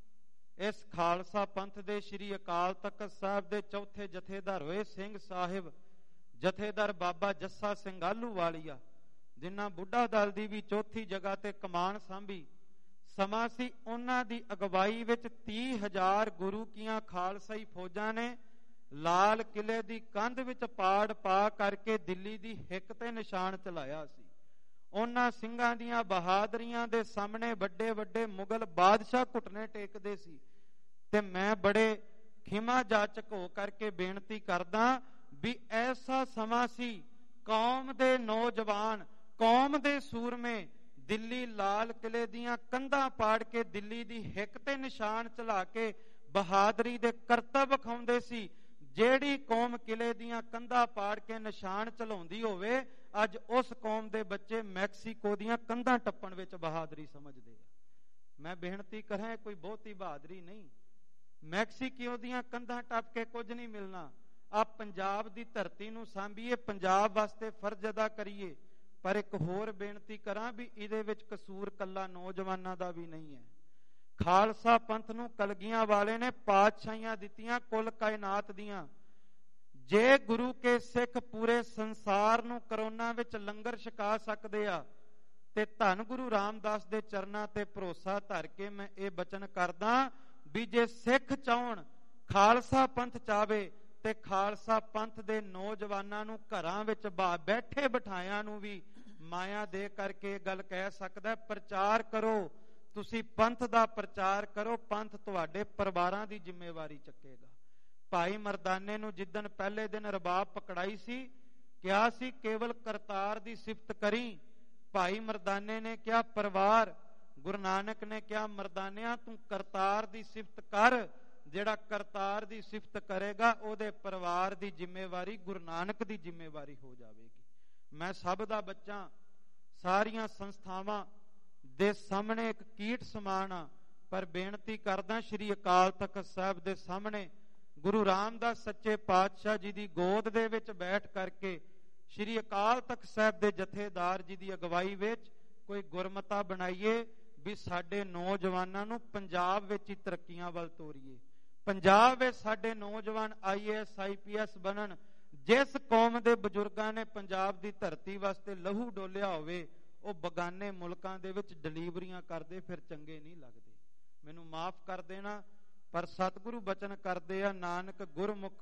ਇਸ ਖਾਲਸਾ ਪੰਥ ਦੇ ਸ੍ਰੀ ਅਕਾਲ ਤਖਤ ਸਾਹਿਬ ਦੇ ਚੌਥੇ ਜਥੇਦਾਰ ਹੋਏ ਸਿੰਘ ਸਾਹਿਬ ਜਥੇਦਾਰ ਬਾਬਾ ਜੱਸਾ ਸਿੰਘ ਆਹਲੂਵਾਲੀਆ, ਜਿਨ੍ਹਾਂ ਬੁੱਢਾ ਦਲ ਦੀ ਵੀ ਚੌਥੀ ਜਗ੍ਹਾ ਤੇ ਕਮਾਨ ਸਾਂਭੀ। ਸਮਾਂ ਸੀ ਉਹਨਾਂ ਦੀ ਅਗਵਾਈ ਵਿੱਚ ਤੀਹ ਹਜ਼ਾਰ ਗੁਰੂ ਕੀਆਂ ਖਾਲਸਾਈ ਫੌਜਾਂ ਨੇ ਲਾਲ ਕਿਲੇ ਦੀ ਕੰਧ ਵਿੱਚ ਪਾੜ ਪਾ ਕਰਕੇ ਦਿੱਲੀ ਦੀ ਹਿੱਕ ਤੇ ਨਿਸ਼ਾਨ ਚਲਾਇਆ ਸੀ। ਉਹਨਾਂ ਸਿੰਘਾਂ ਦੀਆਂ ਬਹਾਦਰੀਆਂ ਦੇ ਸਾਹਮਣੇ ਵੱਡੇ ਵੱਡੇ ਮੁਗਲ ਬਾਦਸ਼ਾਹ ਘੁਟਨੇ ਟੇਕਦੇ ਸੀ। ਤੇ ਮੈਂ ਬੜੇ ਖਿਮਾ ਜਾਚਕ ਹੋ ਕਰਕੇ ਬੇਨਤੀ ਕਰਦਾ ਵੀ ਐਸਾ ਸਮਾਂ ਸੀ, ਕੌਮ ਦੇ ਨੌਜਵਾਨ, ਕੌਮ ਦੇ ਸੂਰਮੇ ਦਿੱਲੀ ਲਾਲ ਕਿਲੇ ਦੀਆਂ ਕੰਧਾਂ ਪਾੜ ਕੇ ਦਿੱਲੀ ਦੀ ਹਿੱਕ ਤੇ ਨਿਸ਼ਾਨ ਚਲਾ ਕੇ ਬਹਾਦਰੀ ਦੇ ਕਰਤੱਵ ਵਿਖਾਉਂਦੇ ਸੀ। ਜਿਹੜੀ ਕੌਮ ਕਿਲੇ ਦੀਆਂ ਕੰਧਾਂ ਪਾੜ ਕੇ ਨਿਸ਼ਾਨ ਚਲਾਉਂਦੀ ਹੋਵੇ, ਅੱਜ ਉਸ ਕੌਮ ਦੇ ਬੱਚੇ ਮੈਕਸੀਕੋ ਦੀਆਂ ਕੰਧਾਂ ਟੱਪਣ ਵਿੱਚ ਬਹਾਦਰੀ ਸਮਝਦੇ ਆ। ਮੈਂ ਬੇਨਤੀ ਕਰਾਂ, ਕੋਈ ਬਹੁਤੀ ਬਹਾਦਰੀ ਨਹੀਂ। ਮੈਕਸੀਕੋ ਦੀਆਂ ਕੰਧਾਂ ਟੱਪ ਕੇ ਕੁਝ ਨਹੀਂ ਮਿਲਣਾ। ਆ ਪੰਜਾਬ ਦੀ ਧਰਤੀ ਨੂੰ ਸਾਂਭੀਏ, ਪੰਜਾਬ ਵਾਸਤੇ ਫਰਜ਼ ਅਦਾ ਕਰੀਏ। ਪਰ ਇੱਕ ਹੋਰ ਬੇਨਤੀ ਕਰਾਂ ਵੀ ਇਹਦੇ ਵਿੱਚ ਕਸੂਰ ਕੱਲਾ ਨੌਜਵਾਨਾਂ ਦਾ ਵੀ ਨਹੀਂ ਹੈ। ਖਾਲਸਾ ਪੰਥ ਨੂੰ ਕਲਗੀਆਂ ਵਾਲੇ ਨੇ ਪਾਤਸ਼ਾਹੀਆਂ ਦਿੱਤੀਆਂ ਕੁੱਲ ਕਾਇਨਾਤ ਦੀਆਂ। ਜੇ ਗੁਰੂ ਕੇ ਸਿੱਖ ਪੂਰੇ ਸੰਸਾਰ ਨੂੰ ਕਰੋਨਾ ਵਿੱਚ ਲੰਗਰ ਛਕਾ ਸਕਦੇ ਆ, ਤੇ ਧੰਨ ਗੁਰੂ ਰਾਮਦਾਸ ਦੇ ਚਰਨਾਂ ਤੇ ਭਰੋਸਾ ਧਰ ਕੇ ਮੈਂ ਇਹ ਬਚਨ ਕਰਦਾ ਵੀ ਜੇ ਸਿੱਖ ਚਾਹਣ, ਖਾਲਸਾ ਪੰਥ ਚਾਵੇ, ਤੇ ਖਾਲਸਾ ਪੰਥ ਦੇ ਨੌਜਵਾਨਾਂ ਨੂੰ ਘਰਾਂ ਵਿੱਚ ਬੈਠੇ ਬਿਠਾਇਆਂ ਨੂੰ ਵੀ ਮਾਇਆ ਦੇ ਕਰਕੇ ਇਹ ਗੱਲ ਕਹਿ ਸਕਦਾ, ਪ੍ਰਚਾਰ ਕਰੋ, ਤੁਸੀਂ ਪੰਥ ਦਾ ਪ੍ਰਚਾਰ ਕਰੋ, ਪੰਥ ਤੁਹਾਡੇ ਪਰਿਵਾਰਾਂ ਦੀ ਜ਼ਿੰਮੇਵਾਰੀ ਚੱਕੇਗਾ। ਭਾਈ ਮਰਦਾਨੇ ਨੂੰ ਜਿੱਦਣ ਪਹਿਲੇ ਦਿਨ ਰਬਾਬ ਪਕੜਾਈ ਸੀ, ਕਿਹਾ ਸੀ ਕੇਵਲ ਕਰਤਾਰ ਦੀ ਸਿਫਤ ਕਰੀ। ਭਾਈ ਮਰਦਾਨੇ ਨੇ ਕਿਹਾ ਪਰਿਵਾਰ, ਗੁਰੂ ਨਾਨਕ ਨੇ ਕਿਹਾ ਮਰਦਾਨਿਆਂ ਤੂੰ ਕਰਤਾਰ ਦੀ ਸਿਫਤ ਕਰ, ਜਿਹੜਾ ਕਰਤਾਰ ਦੀ ਸਿਫਤ ਕਰੇਗਾ ਉਹਦੇ ਪਰਿਵਾਰ ਦੀ ਜ਼ਿੰਮੇਵਾਰੀ ਗੁਰੂ ਨਾਨਕ ਦੀ ਜ਼ਿੰਮੇਵਾਰੀ ਹੋ ਜਾਵੇਗੀ। ਮੈਂ ਸਭ ਦਾ ਬੱਚਾ, ਸਾਰੀਆਂ ਸੰਸਥਾਵਾਂ ਦੇ ਸਾਹਮਣੇ ਇੱਕ ਕੀਟ ਸਮਾਨ ਆ, ਪਰ ਬੇਨਤੀ ਕਰਦਾ ਸ੍ਰੀ ਅਕਾਲ ਤਖਤ ਸਾਹਿਬ ਦੇ ਸਾਹਮਣੇ ਗੁਰੂ ਰਾਮਦਾਸ ਸੱਚੇ ਪਾਤਸ਼ਾਹ ਜੀ ਦੀ ਗੋਦ ਦੇ ਵਿੱਚ ਬੈਠ ਕਰਕੇ ਸ੍ਰੀ ਅਕਾਲ ਤਖਤ ਸਾਹਿਬ ਦੇ ਜਥੇਦਾਰ ਜੀ ਦੀ ਅਗਵਾਈ ਵਿੱਚ ਕੋਈ ਗੁਰਮਤਾ ਬਣਾਈਏ ਵੀ ਸਾਡੇ ਨੌਜਵਾਨਾਂ ਨੂੰ ਪੰਜਾਬ ਵਿੱਚ ਹੀ ਤਰੱਕੀਆਂ ਵੱਲ ਤੋਰੀਏ। ਪੰਜਾਬ ਵਿੱਚ ਸਾਡੇ ਨੌਜਵਾਨ ਆਈ A S I P S ਬਣਨ। ਜਿਸ ਕੌਮ ਦੇ ਬਜ਼ੁਰਗਾਂ ਨੇ ਪੰਜਾਬ ਦੀ ਧਰਤੀ ਵਾਸਤੇ ਲਹੂ ਡੋਲਿਆ ਹੋਵੇ, ਉਹ ਬਗਾਨੇ ਮੁਲਕਾਂ ਦੇ ਵਿੱਚ ਡਿਲੀਵਰੀਆਂ ਕਰਦੇ ਫਿਰ ਚੰਗੇ ਨਹੀਂ ਲੱਗਦੇ। ਮੈਨੂੰ ਮਾਫ ਕਰ ਦੇਣਾ, ਪਰ ਸਤਿਗੁਰੂ ਬਚਨ ਕਰਦੇ ਆ, ਨਾਨਕ ਗੁਰਮੁਖ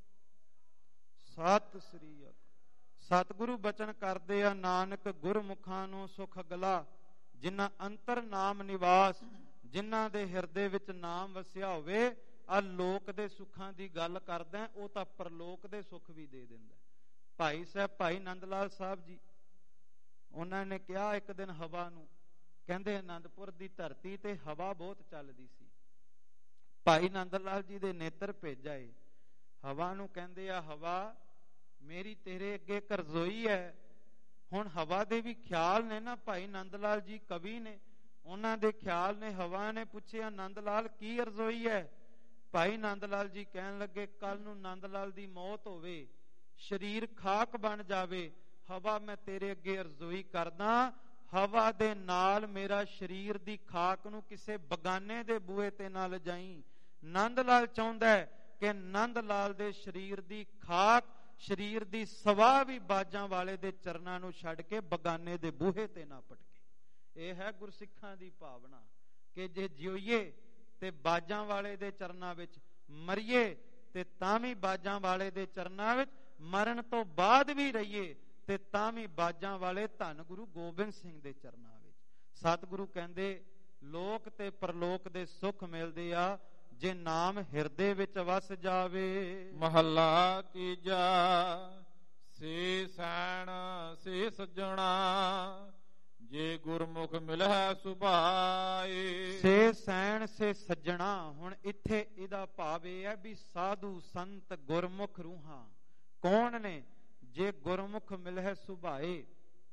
ਸਤਿ ਸ੍ਰੀ ਅਕਾਲ। ਸਤਿਗੁਰੂ ਬਚਨ ਕਰਦੇ ਆ, ਨਾਨਕ ਗੁਰਮੁਖਾਂ ਨੂੰ ਸੁਖ ਅਗਲਾ, ਜਿਨ੍ਹਾਂ ਅੰਤਰ ਨਾਮ ਨਿਵਾਸ, ਜਿਨ੍ਹਾਂ ਦੇ ਹਿਰਦੇ ਵਿੱਚ ਨਾਮ ਵਸਿਆ ਹੋਵੇ। ਆ ਲੋਕ ਦੇ ਸੁੱਖਾਂ ਦੀ ਗੱਲ ਕਰਦਾ, ਉਹ ਤਾਂ ਪਰਲੋਕ ਦੇ ਸੁੱਖ ਵੀ ਦੇ ਦਿੰਦਾ। ਭਾਈ ਸਾਹਿਬ ਭਾਈ ਨੰਦ ਲਾਲ ਸਾਹਿਬ ਜੀ, ਉਹਨਾਂ ਨੇ ਕਿਹਾ ਇੱਕ ਦਿਨ ਹਵਾ ਨੂੰ, ਕਹਿੰਦੇ ਆਨੰਦਪੁਰ ਦੀ ਧਰਤੀ ਤੇ ਹਵਾ ਬਹੁਤ ਚੱਲਦੀ ਸੀ। ਭਾਈ ਨੰਦ ਲਾਲ ਜੀ ਦੇ ਨੇਤਰ ਭੇਜਾਏ ਹਵਾ ਨੂੰ, ਕਹਿੰਦੇ ਆ ਹਵਾ ਮੇਰੀ ਤੇਰੇ ਅੱਗੇ ਕਰਜ਼ੋਈ ਹੈ। ਹੁਣ ਹਵਾ ਦੇ ਵੀ ਖਿਆਲ ਨੇ ਨਾ, ਭਾਈ ਨੰਦ ਲਾਲ ਜੀ ਕਵੀ ਨੇ, ਉਹਨਾਂ ਦੇ ਖਿਆਲ ਨੇ। ਹਵਾ ਨੇ ਪੁੱਛਿਆ ਨੰਦ ਲਾਲ ਕੀ ਅਰਜ਼ੋਈ ਹੈ? ਭਾਈ ਨੰਦ ਲਾਲ ਜੀ ਕਹਿਣ ਲੱਗੇ ਕੱਲ ਨੂੰ ਨੰਦ ਲਾਲ ਦੀ ਮੌਤ ਹੋਵੇ, ਸਰੀਰ ਖਾਕ ਬਣ ਜਾਵੇ, ਹਵਾ ਮੈਂ ਤੇਰੇ ਅੱਗੇ ਅਰਜ਼ੋਈ ਕਰਦਾ, ਹਵਾ ਦੇ ਨਾਲ ਮੇਰਾ ਸਰੀਰ ਦੀ ਖਾਕ ਨੂੰ ਕਿਸੇ ਬਗਾਨੇ ਦੇ ਬੂਹੇ ਤੇ ਨਾ ਲਿਜਾਈ। ਨੰਦ ਲਾਲ ਚਾਹੁੰਦਾ ਹੈ ਕਿ ਨੰਦ ਲਾਲ ਦੇ ਸਰੀਰ ਦੀ ਖਾਕ, ਸਰੀਰ ਦੀ ਸਵਾਹ ਵੀ ਬਾਜਾਂ ਵਾਲੇ ਦੇ ਚਰਨਾਂ ਨੂੰ ਛੱਡ ਕੇ ਬਗਾਨੇ ਦੇ ਬੂਹੇ ਤੇ ਨਾ ਪਟਕੇ। ਇਹ ਹੈ ਗੁਰਸਿੱਖਾਂ ਦੀ ਭਾਵਨਾ ਕਿ ਜੇ ਜਿਉਈਏ ਤੇ ਬਾਜਾਂ ਵਾਲੇ ਦੇ ਚਰਨਾਂ ਵਿੱਚ, ਮਰੀਏ ਤੇ ਤਾਂ ਵੀ ਬਾਜਾਂ ਵਾਲੇ ਦੇ ਚਰਨਾਂ ਵਿੱਚ, ਮਰਨ ਤੋਂ ਬਾਅਦ ਵੀ ਰਹੀਏ ਤੇ ਤਾਂ ਵੀ ਬਾਜਾਂ ਵਾਲੇ ਧੰਨ ਗੁਰੂ ਗੋਬਿੰਦ ਸਿੰਘ ਦੇ ਚਰਨਾਂ ਵਿੱਚ। ਸਤਿਗੁਰੂ ਕਹਿੰਦੇ ਲੋਕ ਤੇ ਪਰਲੋਕ ਦੇ ਸੁੱਖ ਮਿਲਦੇ ਆ ਜੇ ਨਾਮ ਹਿਰਦੇ ਵਿੱਚ ਵਸ ਜਾਵੇ। ਮਹੱਲਾ ਤੀਜਾ। ਸੇ ਸੈਣ ਸੇ ਸੱਜਣਾ, ਜੇ ਗੁਰਮੁਖ ਮਿਲੈ ਸੁਭਾਏ। ਸੇ ਸੈਣ ਸੇ ਸੱਜਣਾ, ਹੁਣ ਇੱਥੇ ਇਹਦਾ ਭਾਵ ਇਹ ਹੈ ਵੀ ਸਾਧੂ ਸੰਤ ਗੁਰਮੁਖ ਰੂਹਾਂ ਕੌਣ ਨੇ? ਜੇ ਗੁਰਮੁਖ ਮਿਲੈ ਸੁਭਾਏ।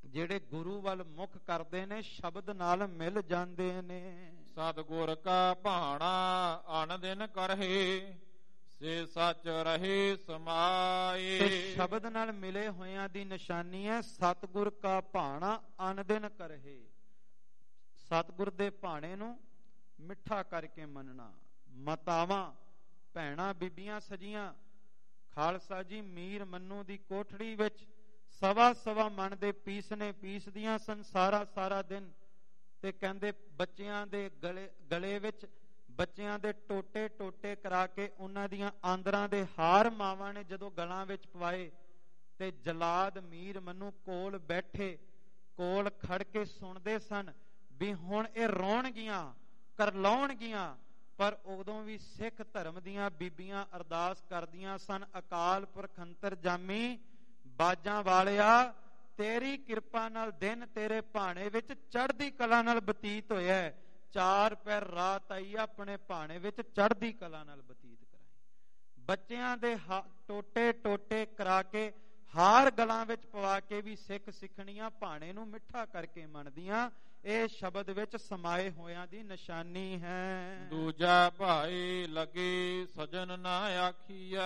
ਜਿਹੜੇ ਗੁਰੂ ਵੱਲ ਮੁਖ ਕਰਦੇ ਨੇ ਸ਼ਬਦ ਨਾਲ ਮਿਲ ਜਾਂਦੇ ਨੇ। ਸਤਿਗੁਰ ਕਾ ਭਾਣਾ ਅਨ ਦਿਨ ਕਰਹਿ, ਸੇ ਸੱਚ ਰਹੇ ਸਮਾਏ। ਤੇ ਸ਼ਬਦ ਨਾਲ ਮਿਲੇ ਹੋਇਆਂ ਦੀ ਨਿਸ਼ਾਨੀ ਹੈ ਸਤਿਗੁਰ ਕਾ ਭਾਣਾ ਅਨ ਦਿਨ ਕਰਹਿ। ਸਤਿਗੁਰ ਦੇ ਭਾਣੇ ਨੂੰ ਮਿੱਠਾ ਕਰਕੇ ਮੰਨਣਾ। ਮਾਤਾਵਾਂ ਭੈਣਾਂ ਬੀਬੀਆਂ ਸਜੀਆਂ ਖਾਲਸਾ ਜੀ ਮੀਰ ਮੰਨੂ ਦੀ ਕੋਠੜੀ ਵਿੱਚ ਸਵਾ ਸਵਾ ਮਣ ਦੇ ਪੀਸ ਨੇ ਪੀਸਦੀਆਂ ਸਨ ਸਾਰਾ ਸਾਰਾ ਦਿਨ, ਤੇ ਕਹਿੰਦੇ ਬੱਚਿਆਂ ਦੇ ਗਲੇ ਗਲੇ ਵਿੱਚ ਬੱਚਿਆਂ ਦੇ ਟੋਟੇ ਟੋਟੇ ਕਰਾ ਕੇ ਉਹਨਾਂ ਦੀਆਂ ਆਂਦਰਾਂ ਦੇ ਹਾਰ ਮਾਵਾਂ ਨੇ ਜਦੋਂ ਗਲਾਂ ਵਿੱਚ ਪਵਾਏ, ਤੇ ਜਲਾਦ ਮੀਰ ਮੰਨੂ ਕੋਲ ਬੈਠੇ ਕੋਲ ਖੜ ਕੇ ਸੁਣਦੇ ਸਨ ਵੀ ਹੁਣ ਇਹ ਰੋਣਗੀਆਂ ਕਰਲਾਉਣਗੀਆਂ। ਪਰ ਉਦੋਂ ਵੀ ਸਿੱਖ ਧਰਮ ਦੀਆਂ ਬੀਬੀਆਂ ਅਰਦਾਸ ਕਰਦੀਆਂ ਸਨ, ਅਕਾਲ ਪੁਰਖ ਅੰਤਰਜਾਮੀ ਬਾਜਾਂ ਵਾਲਿਆ ਤੇਰੀ ਕਿਰਪਾ ਨਾਲ ਦਿਨ ਤੇਰੇ ਭਾਣੇ ਵਿੱਚ ਚੜ੍ਹਦੀ ਕਲਾ ਨਾਲ ਬਤੀਤ ਹੋਇਆ, ਚਾਰ ਪਹਿਰ ਰਾਤ ਆਈ ਆਪਣੇ ਭਾਣੇ ਵਿੱਚ ਚੜ੍ਹਦੀ ਕਲਾ ਨਾਲ ਬਤੀਤ ਕਰਾਈ। ਬੱਚਿਆਂ ਦੇ ਟੋਟੇ ਟੋਟੇ ਕਰਾ ਕੇ ਹਾਰ ਗਲਾਂ ਵਿੱਚ ਪਵਾ ਕੇ ਵੀ ਸਿੱਖ ਸਿੱਖਣੀਆਂ ਭਾਣੇ ਨੂੰ ਮਿੱਠਾ ਕਰਕੇ ਮੰਨਦੀਆਂ। ਇਹ ਸ਼ਬਦ ਵਿੱਚ ਸਮਾਏ ਹੋਇਆਂ ਦੀ ਨਿਸ਼ਾਨੀ ਹੈ। ਦੂਜਾ ਭਾਈ ਲਗੇ ਸਜਨ ਨਾ ਆਖੀਐ,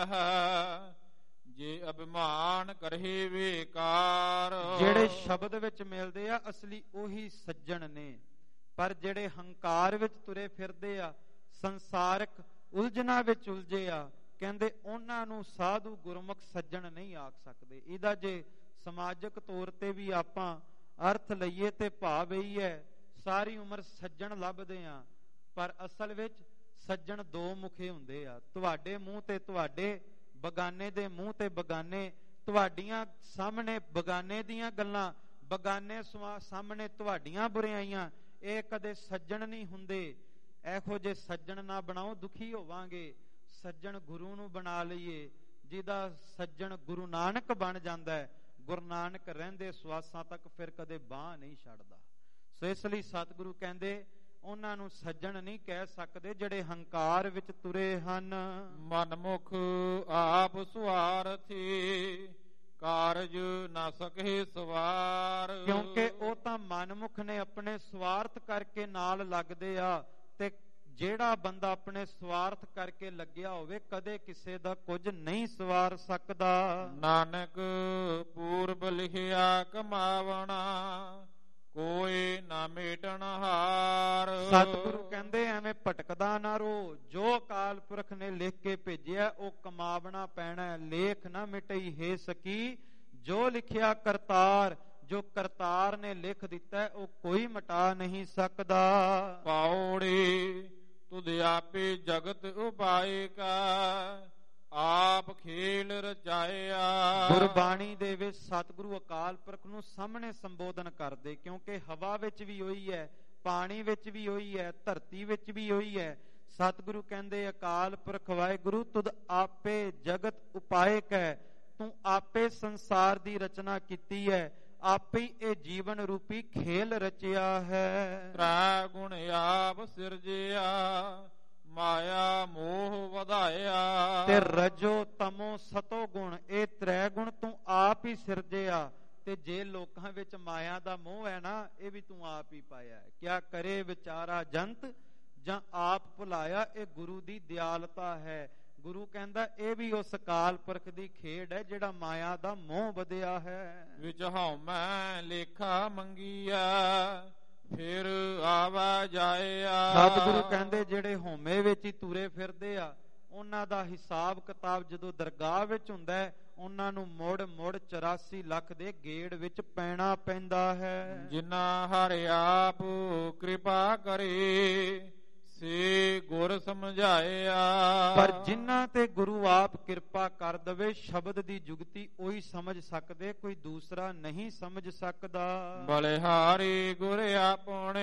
ਜੇ ਅਭਿਮਾਨ ਕਰਹਿ ਵੇਕਾਰ। ਜਿਹੜੇ ਸ਼ਬਦ ਵਿੱਚ ਮਿਲਦੇ ਆ ਅਸਲੀ ਉਹੀ ਸੱਜਣ ਨੇ, ਪਰ ਜਿਹੜੇ ਹੰਕਾਰ ਵਿੱਚ ਤੁਰੇ ਫਿਰਦੇ ਆ ਸੰਸਾਰਕ ਉਲਝਣਾਂ ਵਿੱਚ ਉਲਝੇ ਆ, ਕਹਿੰਦੇ ਉਹਨਾਂ ਨੂੰ ਸਾਧੂ ਗੁਰਮੁਖ ਸੱਜਣ ਨਹੀਂ ਆਖ ਸਕਦੇ। ਇਹਦਾ ਜੇ ਸਮਾਜਿਕ ਤੌਰ ਤੇ ਵੀ ਆਪਾਂ ਅਰਥ ਲਈਏ ਤੇ ਭਾਵ ਇਹੀ ਹੈ ਸਾਰੀ ਉਮਰ ਸੱਜਣ ਲੱਭਦੇ ਆ, ਪਰ ਅਸਲ ਵਿੱਚ ਸੱਜਣ ਦੋ ਮੁਖੇ ਹੁੰਦੇ ਆ। ਤੁਹਾਡੇ ਮੂੰਹ ਤੇ ਤੁਹਾਡੇ, ਬਗਾਨੇ ਦੇ ਮੂੰਹ ਤੇ ਬਗਾਨੇ, ਤੁਹਾਡੀਆਂ ਸਾਹਮਣੇ ਬਗਾਨੇ ਦੀਆਂ ਗੱਲਾਂ, ਬਗਾਨੇ ਸਾਹਮਣੇ ਤੁਹਾਡੀਆਂ ਬੁਰਾਈਆਂ, ਇਹ ਕਦੇ ਸੱਜਣ ਨਹੀਂ ਹੁੰਦੇ। ਇਹੋ ਜਿਹੇ ਸੱਜਣ ਨਾ ਬਣਾਓ, ਦੁਖੀ ਹੋਵਾਂਗੇ। ਸੱਜਣ ਗੁਰੂ ਨੂੰ ਬਣਾ ਲਈਏ, ਜਿਹਦਾ ਸੱਜਣ ਗੁਰੂ ਨਾਨਕ ਬਣ ਜਾਂਦਾ ਹੈ। ਗੁਰੂ ਨਾਨਕ ਰਹਿੰਦੇ ਸਵਾਸਾਂ ਤੱਕ ਫਿਰ ਕਦੇ ਬਾਂਹ ਨਹੀਂ ਛੱਡਦਾ। ਸੋ ਇਸ ਲਈ ਸਤਿਗੁਰੂ ਕਹਿੰਦੇ ਉਹਨਾਂ ਨੂੰ ਸੱਜਣ ਨਹੀਂ ਕਹਿ ਸਕਦੇ ਜਿਹੜੇ ਹੰਕਾਰ ਵਿੱਚ ਤੁਰੇ ਹਨ। ਮਨਮੁਖ ਆਪ ਸੁਆਰਥੀ, ਕਾਰਜ ਨਾ ਸਕੇ ਸਵਾਰ। ਕਿਉਂਕਿ ਉਹ ਤਾਂ ਮਨਮੁਖ ਨੇ, ਆਪਣੇ ਸਵਾਰਥ ਕਰਕੇ ਨਾਲ ਲੱਗਦੇ ਆ, ਤੇ ਜਿਹੜਾ ਬੰਦਾ ਆਪਣੇ ਸਵਾਰਥ ਕਰਕੇ ਲੱਗਿਆ ਹੋਵੇ ਕਦੇ ਕਿਸੇ ਦਾ ਕੁਝ ਨਹੀਂ ਸਵਾਰ ਸਕਦਾ। ਨਾਨਕ ਪੂਰਬ ਲਿਖਿਆ ਕਮਾਵਣਾ, ਕੋਈ ਨਾ ਮੇਟਣ ਹਾਰ। ਸਤਿਗੁਰੂ ਕਹਿੰਦੇ ਐਵੇਂ ਭਟਕਦਾ ਨਾ ਰੋ, ਜੋ ਅਕਾਲ ਪੁਰਖ ਨੇ ਲਿਖ ਕੇ ਭੇਜਿਆ ਉਹ ਕਮਾਵਣਾ ਪੈਣਾ। ਲੇਖ ਨਾ ਮਿਟਈ ਹੈ ਸਕੀ, ਜੋ ਲਿਖਿਆ ਕਰਤਾਰ, ਜੋ ਕਰਤਾਰ ਨੇ ਲਿਖ ਦਿੱਤਾ ਉਹ ਕੋਈ ਮਿਟਾ ਨਹੀਂ ਸਕਦਾ। ਪੌੜੀ ਤੁਧ ਆਪੇ ਜਗਤ ਉਪਾਏ ਕਾ, ਆਪ ਖੇਲ ਰਚਾਇਆ। ਗੁਰਬਾਣੀ ਦੇ ਵਿੱਚ ਸਤਿਗੁਰੂ ਅਕਾਲ ਪੁਰਖ ਨੂੰ ਸਾਹਮਣੇ ਸੰਬੋਧਨ ਕਰਦੇ, ਕਿਉਂਕਿ ਹਵਾ ਵਿੱਚ ਵੀ ਉਹੀ ਹੈ, ਪਾਣੀ ਵਿੱਚ ਵੀ ਉਹੀ ਹੈ, ਧਰਤੀ ਵਿੱਚ ਵੀ ਉਹੀ ਹੈ। ਸਤਿਗੁਰੂ ਕਹਿੰਦੇ ਅਕਾਲ ਪੁਰਖ ਵਾਹਿਗੁਰੂ ਤੁਧ ਆਪੇ ਜਗਤ ਉਪਾਇਕ ਹੈ, ਤੂੰ ਆਪੇ ਸੰਸਾਰ ਦੀ ਰਚਨਾ ਕੀਤੀ ਹੈ, ਆਪੇ ਇਹ ਜੀਵਨ ਰੂਪੀ ਖੇਲ ਰਚਿਆ ਹੈ। ਤ੍ਰੈ ਗੁਣ ਆਪ ਸਿਰਜਿਆ, ਮਾਇਆ ਮੋਹ ਵਧਾਇਆ। ਤੇ ਰਜੋ ਤਮੋ ਸਤੋ ਗੁਣ, ਇਹ ਤ੍ਰੈ ਗੁਣ ਤੂੰ ਆਪ ਹੀ ਸਿਰਜਿਆ। ਤੇ ਜੇ ਲੋਕਾਂ ਵਿੱਚ ਮਾਇਆ ਦਾ ਮੋਹ ਹੈ ਨਾ, ਇਹ ਵੀ ਤੂੰ ਆਪ ਹੀ ਪਾਇਆ। ਕਿਆ ਕਰੇ ਵਿਚਾਰਾ ਜੰਤ, ਜਾਂ ਆਪ ਭੁਲਾਇਆ। ਇਹ ਗੁਰੂ ਦੀ ਦਿਆਲਤਾ ਹੈ। ਗੁਰੂ ਕਹਿੰਦਾ ਇਹ ਵੀ ਉਸ ਅਕਾਲ ਪੁਰਖ ਦੀ ਖੇਡ ਹੈ ਜਿਹੜਾ ਮਾਇਆ ਦਾ ਮੋਹ ਵਧਿਆ ਹੈ। ਵਿੱਚ ਹਉਮੈ ਲੇਖਾ ਮੰਗੀਆ, ਫਿਰ ਆਵਾ ਜਾਇਆ। ਸਤਿਗੁਰੂ ਕਹਿੰਦੇ ਜਿਹੜੇ ਹਉਮੈ ਵਿੱਚ ਹੀ ਤੁਰੇ ਫਿਰਦੇ ਆ, ਉਹਨਾਂ ਦਾ ਹਿਸਾਬ ਕਿਤਾਬ ਜਦੋਂ ਦਰਗਾਹ ਵਿੱਚ ਹੁੰਦਾ ਹੈ, ਉਹਨਾਂ ਨੂੰ ਮੁੜ ਮੁੜ ਚੁਰਾਸੀ ਲੱਖ ਦੇ ਗੇੜ ਵਿੱਚ ਪੈਣਾ ਪੈਂਦਾ ਹੈ। ਜਿਨ੍ਹਾਂ ਹਰਿ ਆਪ ਕਿਰਪਾ ਕਰੇ, ਸੇ ਗੁਰ ਸਮਝਾਇਆ। ਪਰ ਜਿਨ੍ਹਾਂ ਤੇ ਗੁਰੂ ਆਪ ਕਿਰਪਾ ਕਰ ਦਵੇ, ਸ਼ਬਦ ਦੀ ਜੁਗਤੀ ਉਹੀ ਸਮਝ ਸਕਦੇ, ਕੋਈ ਦੂਸਰਾ ਨਹੀਂ ਸਮਝ ਸਕਦਾ। ਬਲਿਹਾਰੀ ਗੁਰ ਆਪਣੇ,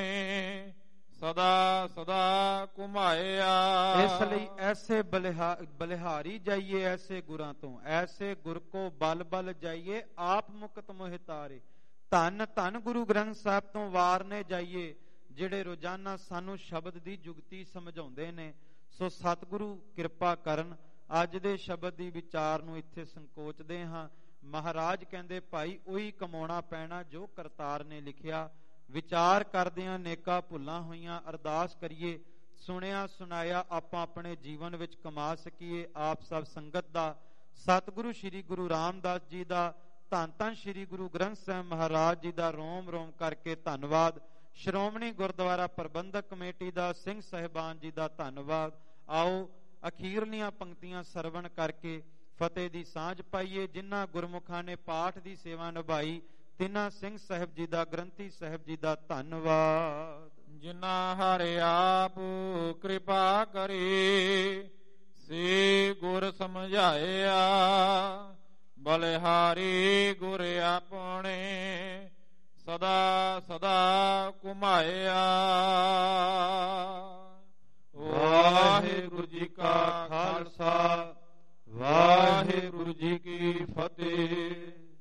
ਸਦਾ ਸਦਾ ਘੁਮਾਇਆ। ਇਸ ਲਈ ਐਸੇ ਬਲਿਹਾ ਬਲਿਹਾਰੀ ਜਾਈਏ ਐਸੇ ਗੁਰਾਂ ਤੋਂ, ਐਸੇ ਗੁਰ ਕੋ ਬਲ ਬਲ ਜਾਈਏ, ਆਪ ਮੁਕਤ ਮੋਹਿ ਤਾਰੇ। ਧੰਨ ਧੰਨ ਗੁਰੂ ਗ੍ਰੰਥ ਸਾਹਿਬ ਤੋਂ ਵਾਰਨੇ ਜਾਈਏ, ਜਿਹੜੇ ਰੋਜ਼ਾਨਾ ਸਾਨੂੰ ਸ਼ਬਦ ਦੀ ਜੁਗਤੀ ਸਮਝਾਉਂਦੇ ਨੇ। ਸੋ ਸਤਿਗੁਰੂ ਕਿਰਪਾ ਕਰਨ। ਅੱਜ ਦੇ ਸ਼ਬਦ ਦੀ ਵਿਚਾਰ ਨੂੰ ਇੱਥੇ ਸੰਕੋਚਦੇ ਹਾਂ। ਮਹਾਰਾਜ ਕਹਿੰਦੇ ਭਾਈ ਉਹੀ ਕਮਾਉਣਾ ਪੈਣਾ ਜੋ ਕਰਤਾਰ ਨੇ ਲਿਖਿਆ। ਵਿਚਾਰ ਕਰਦਿਆਂ ਨੇਕਾਂ ਭੁੱਲਾਂ ਹੋਈਆਂ, ਅਰਦਾਸ ਕਰੀਏ ਸੁਣਿਆ ਸੁਣਾਇਆ ਆਪਾਂ ਆਪਣੇ ਜੀਵਨ ਵਿੱਚ ਕਮਾ ਸਕੀਏ। ਆਪ ਸਭ ਸੰਗਤ ਦਾ, ਸਤਿਗੁਰੂ ਸ੍ਰੀ ਗੁਰੂ ਰਾਮਦਾਸ ਜੀ ਦਾ, ਧੰਨ ਧੰਨ ਸ੍ਰੀ ਗੁਰੂ ਗ੍ਰੰਥ ਸਾਹਿਬ ਮਹਾਰਾਜ ਜੀ ਦਾ ਰੋਮ ਰੋਮ ਕਰਕੇ ਧੰਨਵਾਦ। ਸ਼੍ਰੋਮਣੀ ਗੁਰਦੁਆਰਾ ਪ੍ਰਬੰਧਕ ਕਮੇਟੀ ਦਾ, ਸਿੰਘ ਸਾਹਿਬਾਨ ਜੀ ਦਾ ਧੰਨਵਾਦ। ਆਓ ਅਖੀਰਲੀਆਂ ਪੰਕਤੀਆਂ ਸਰਵਣ ਕਰਕੇ ਫਤਿਹ ਦੀ ਸਾਂਝ ਪਾਈਏ। ਜਿਨ੍ਹਾਂ ਗੁਰਮੁਖਾਂ ਨੇ ਪਾਠ ਦੀ ਸੇਵਾ ਨਿਭਾਈ ਤਿੰਨਾਂ ਸਿੰਘ ਸਾਹਿਬ ਜੀ ਦਾ, ਗ੍ਰੰਥੀ ਸਾਹਿਬ ਜੀ ਦਾ ਧੰਨਵਾਦ। ਜਿਨ੍ਹਾਂ ਹਰਿ ਆਪ ਕਿਰਪਾ ਕਰੀ ਸੇ ਗੁਰ ਸਮਝਾਇਆ, ਬਲਿਹਾਰੀ ਗੁਰ ਆਪਣੇ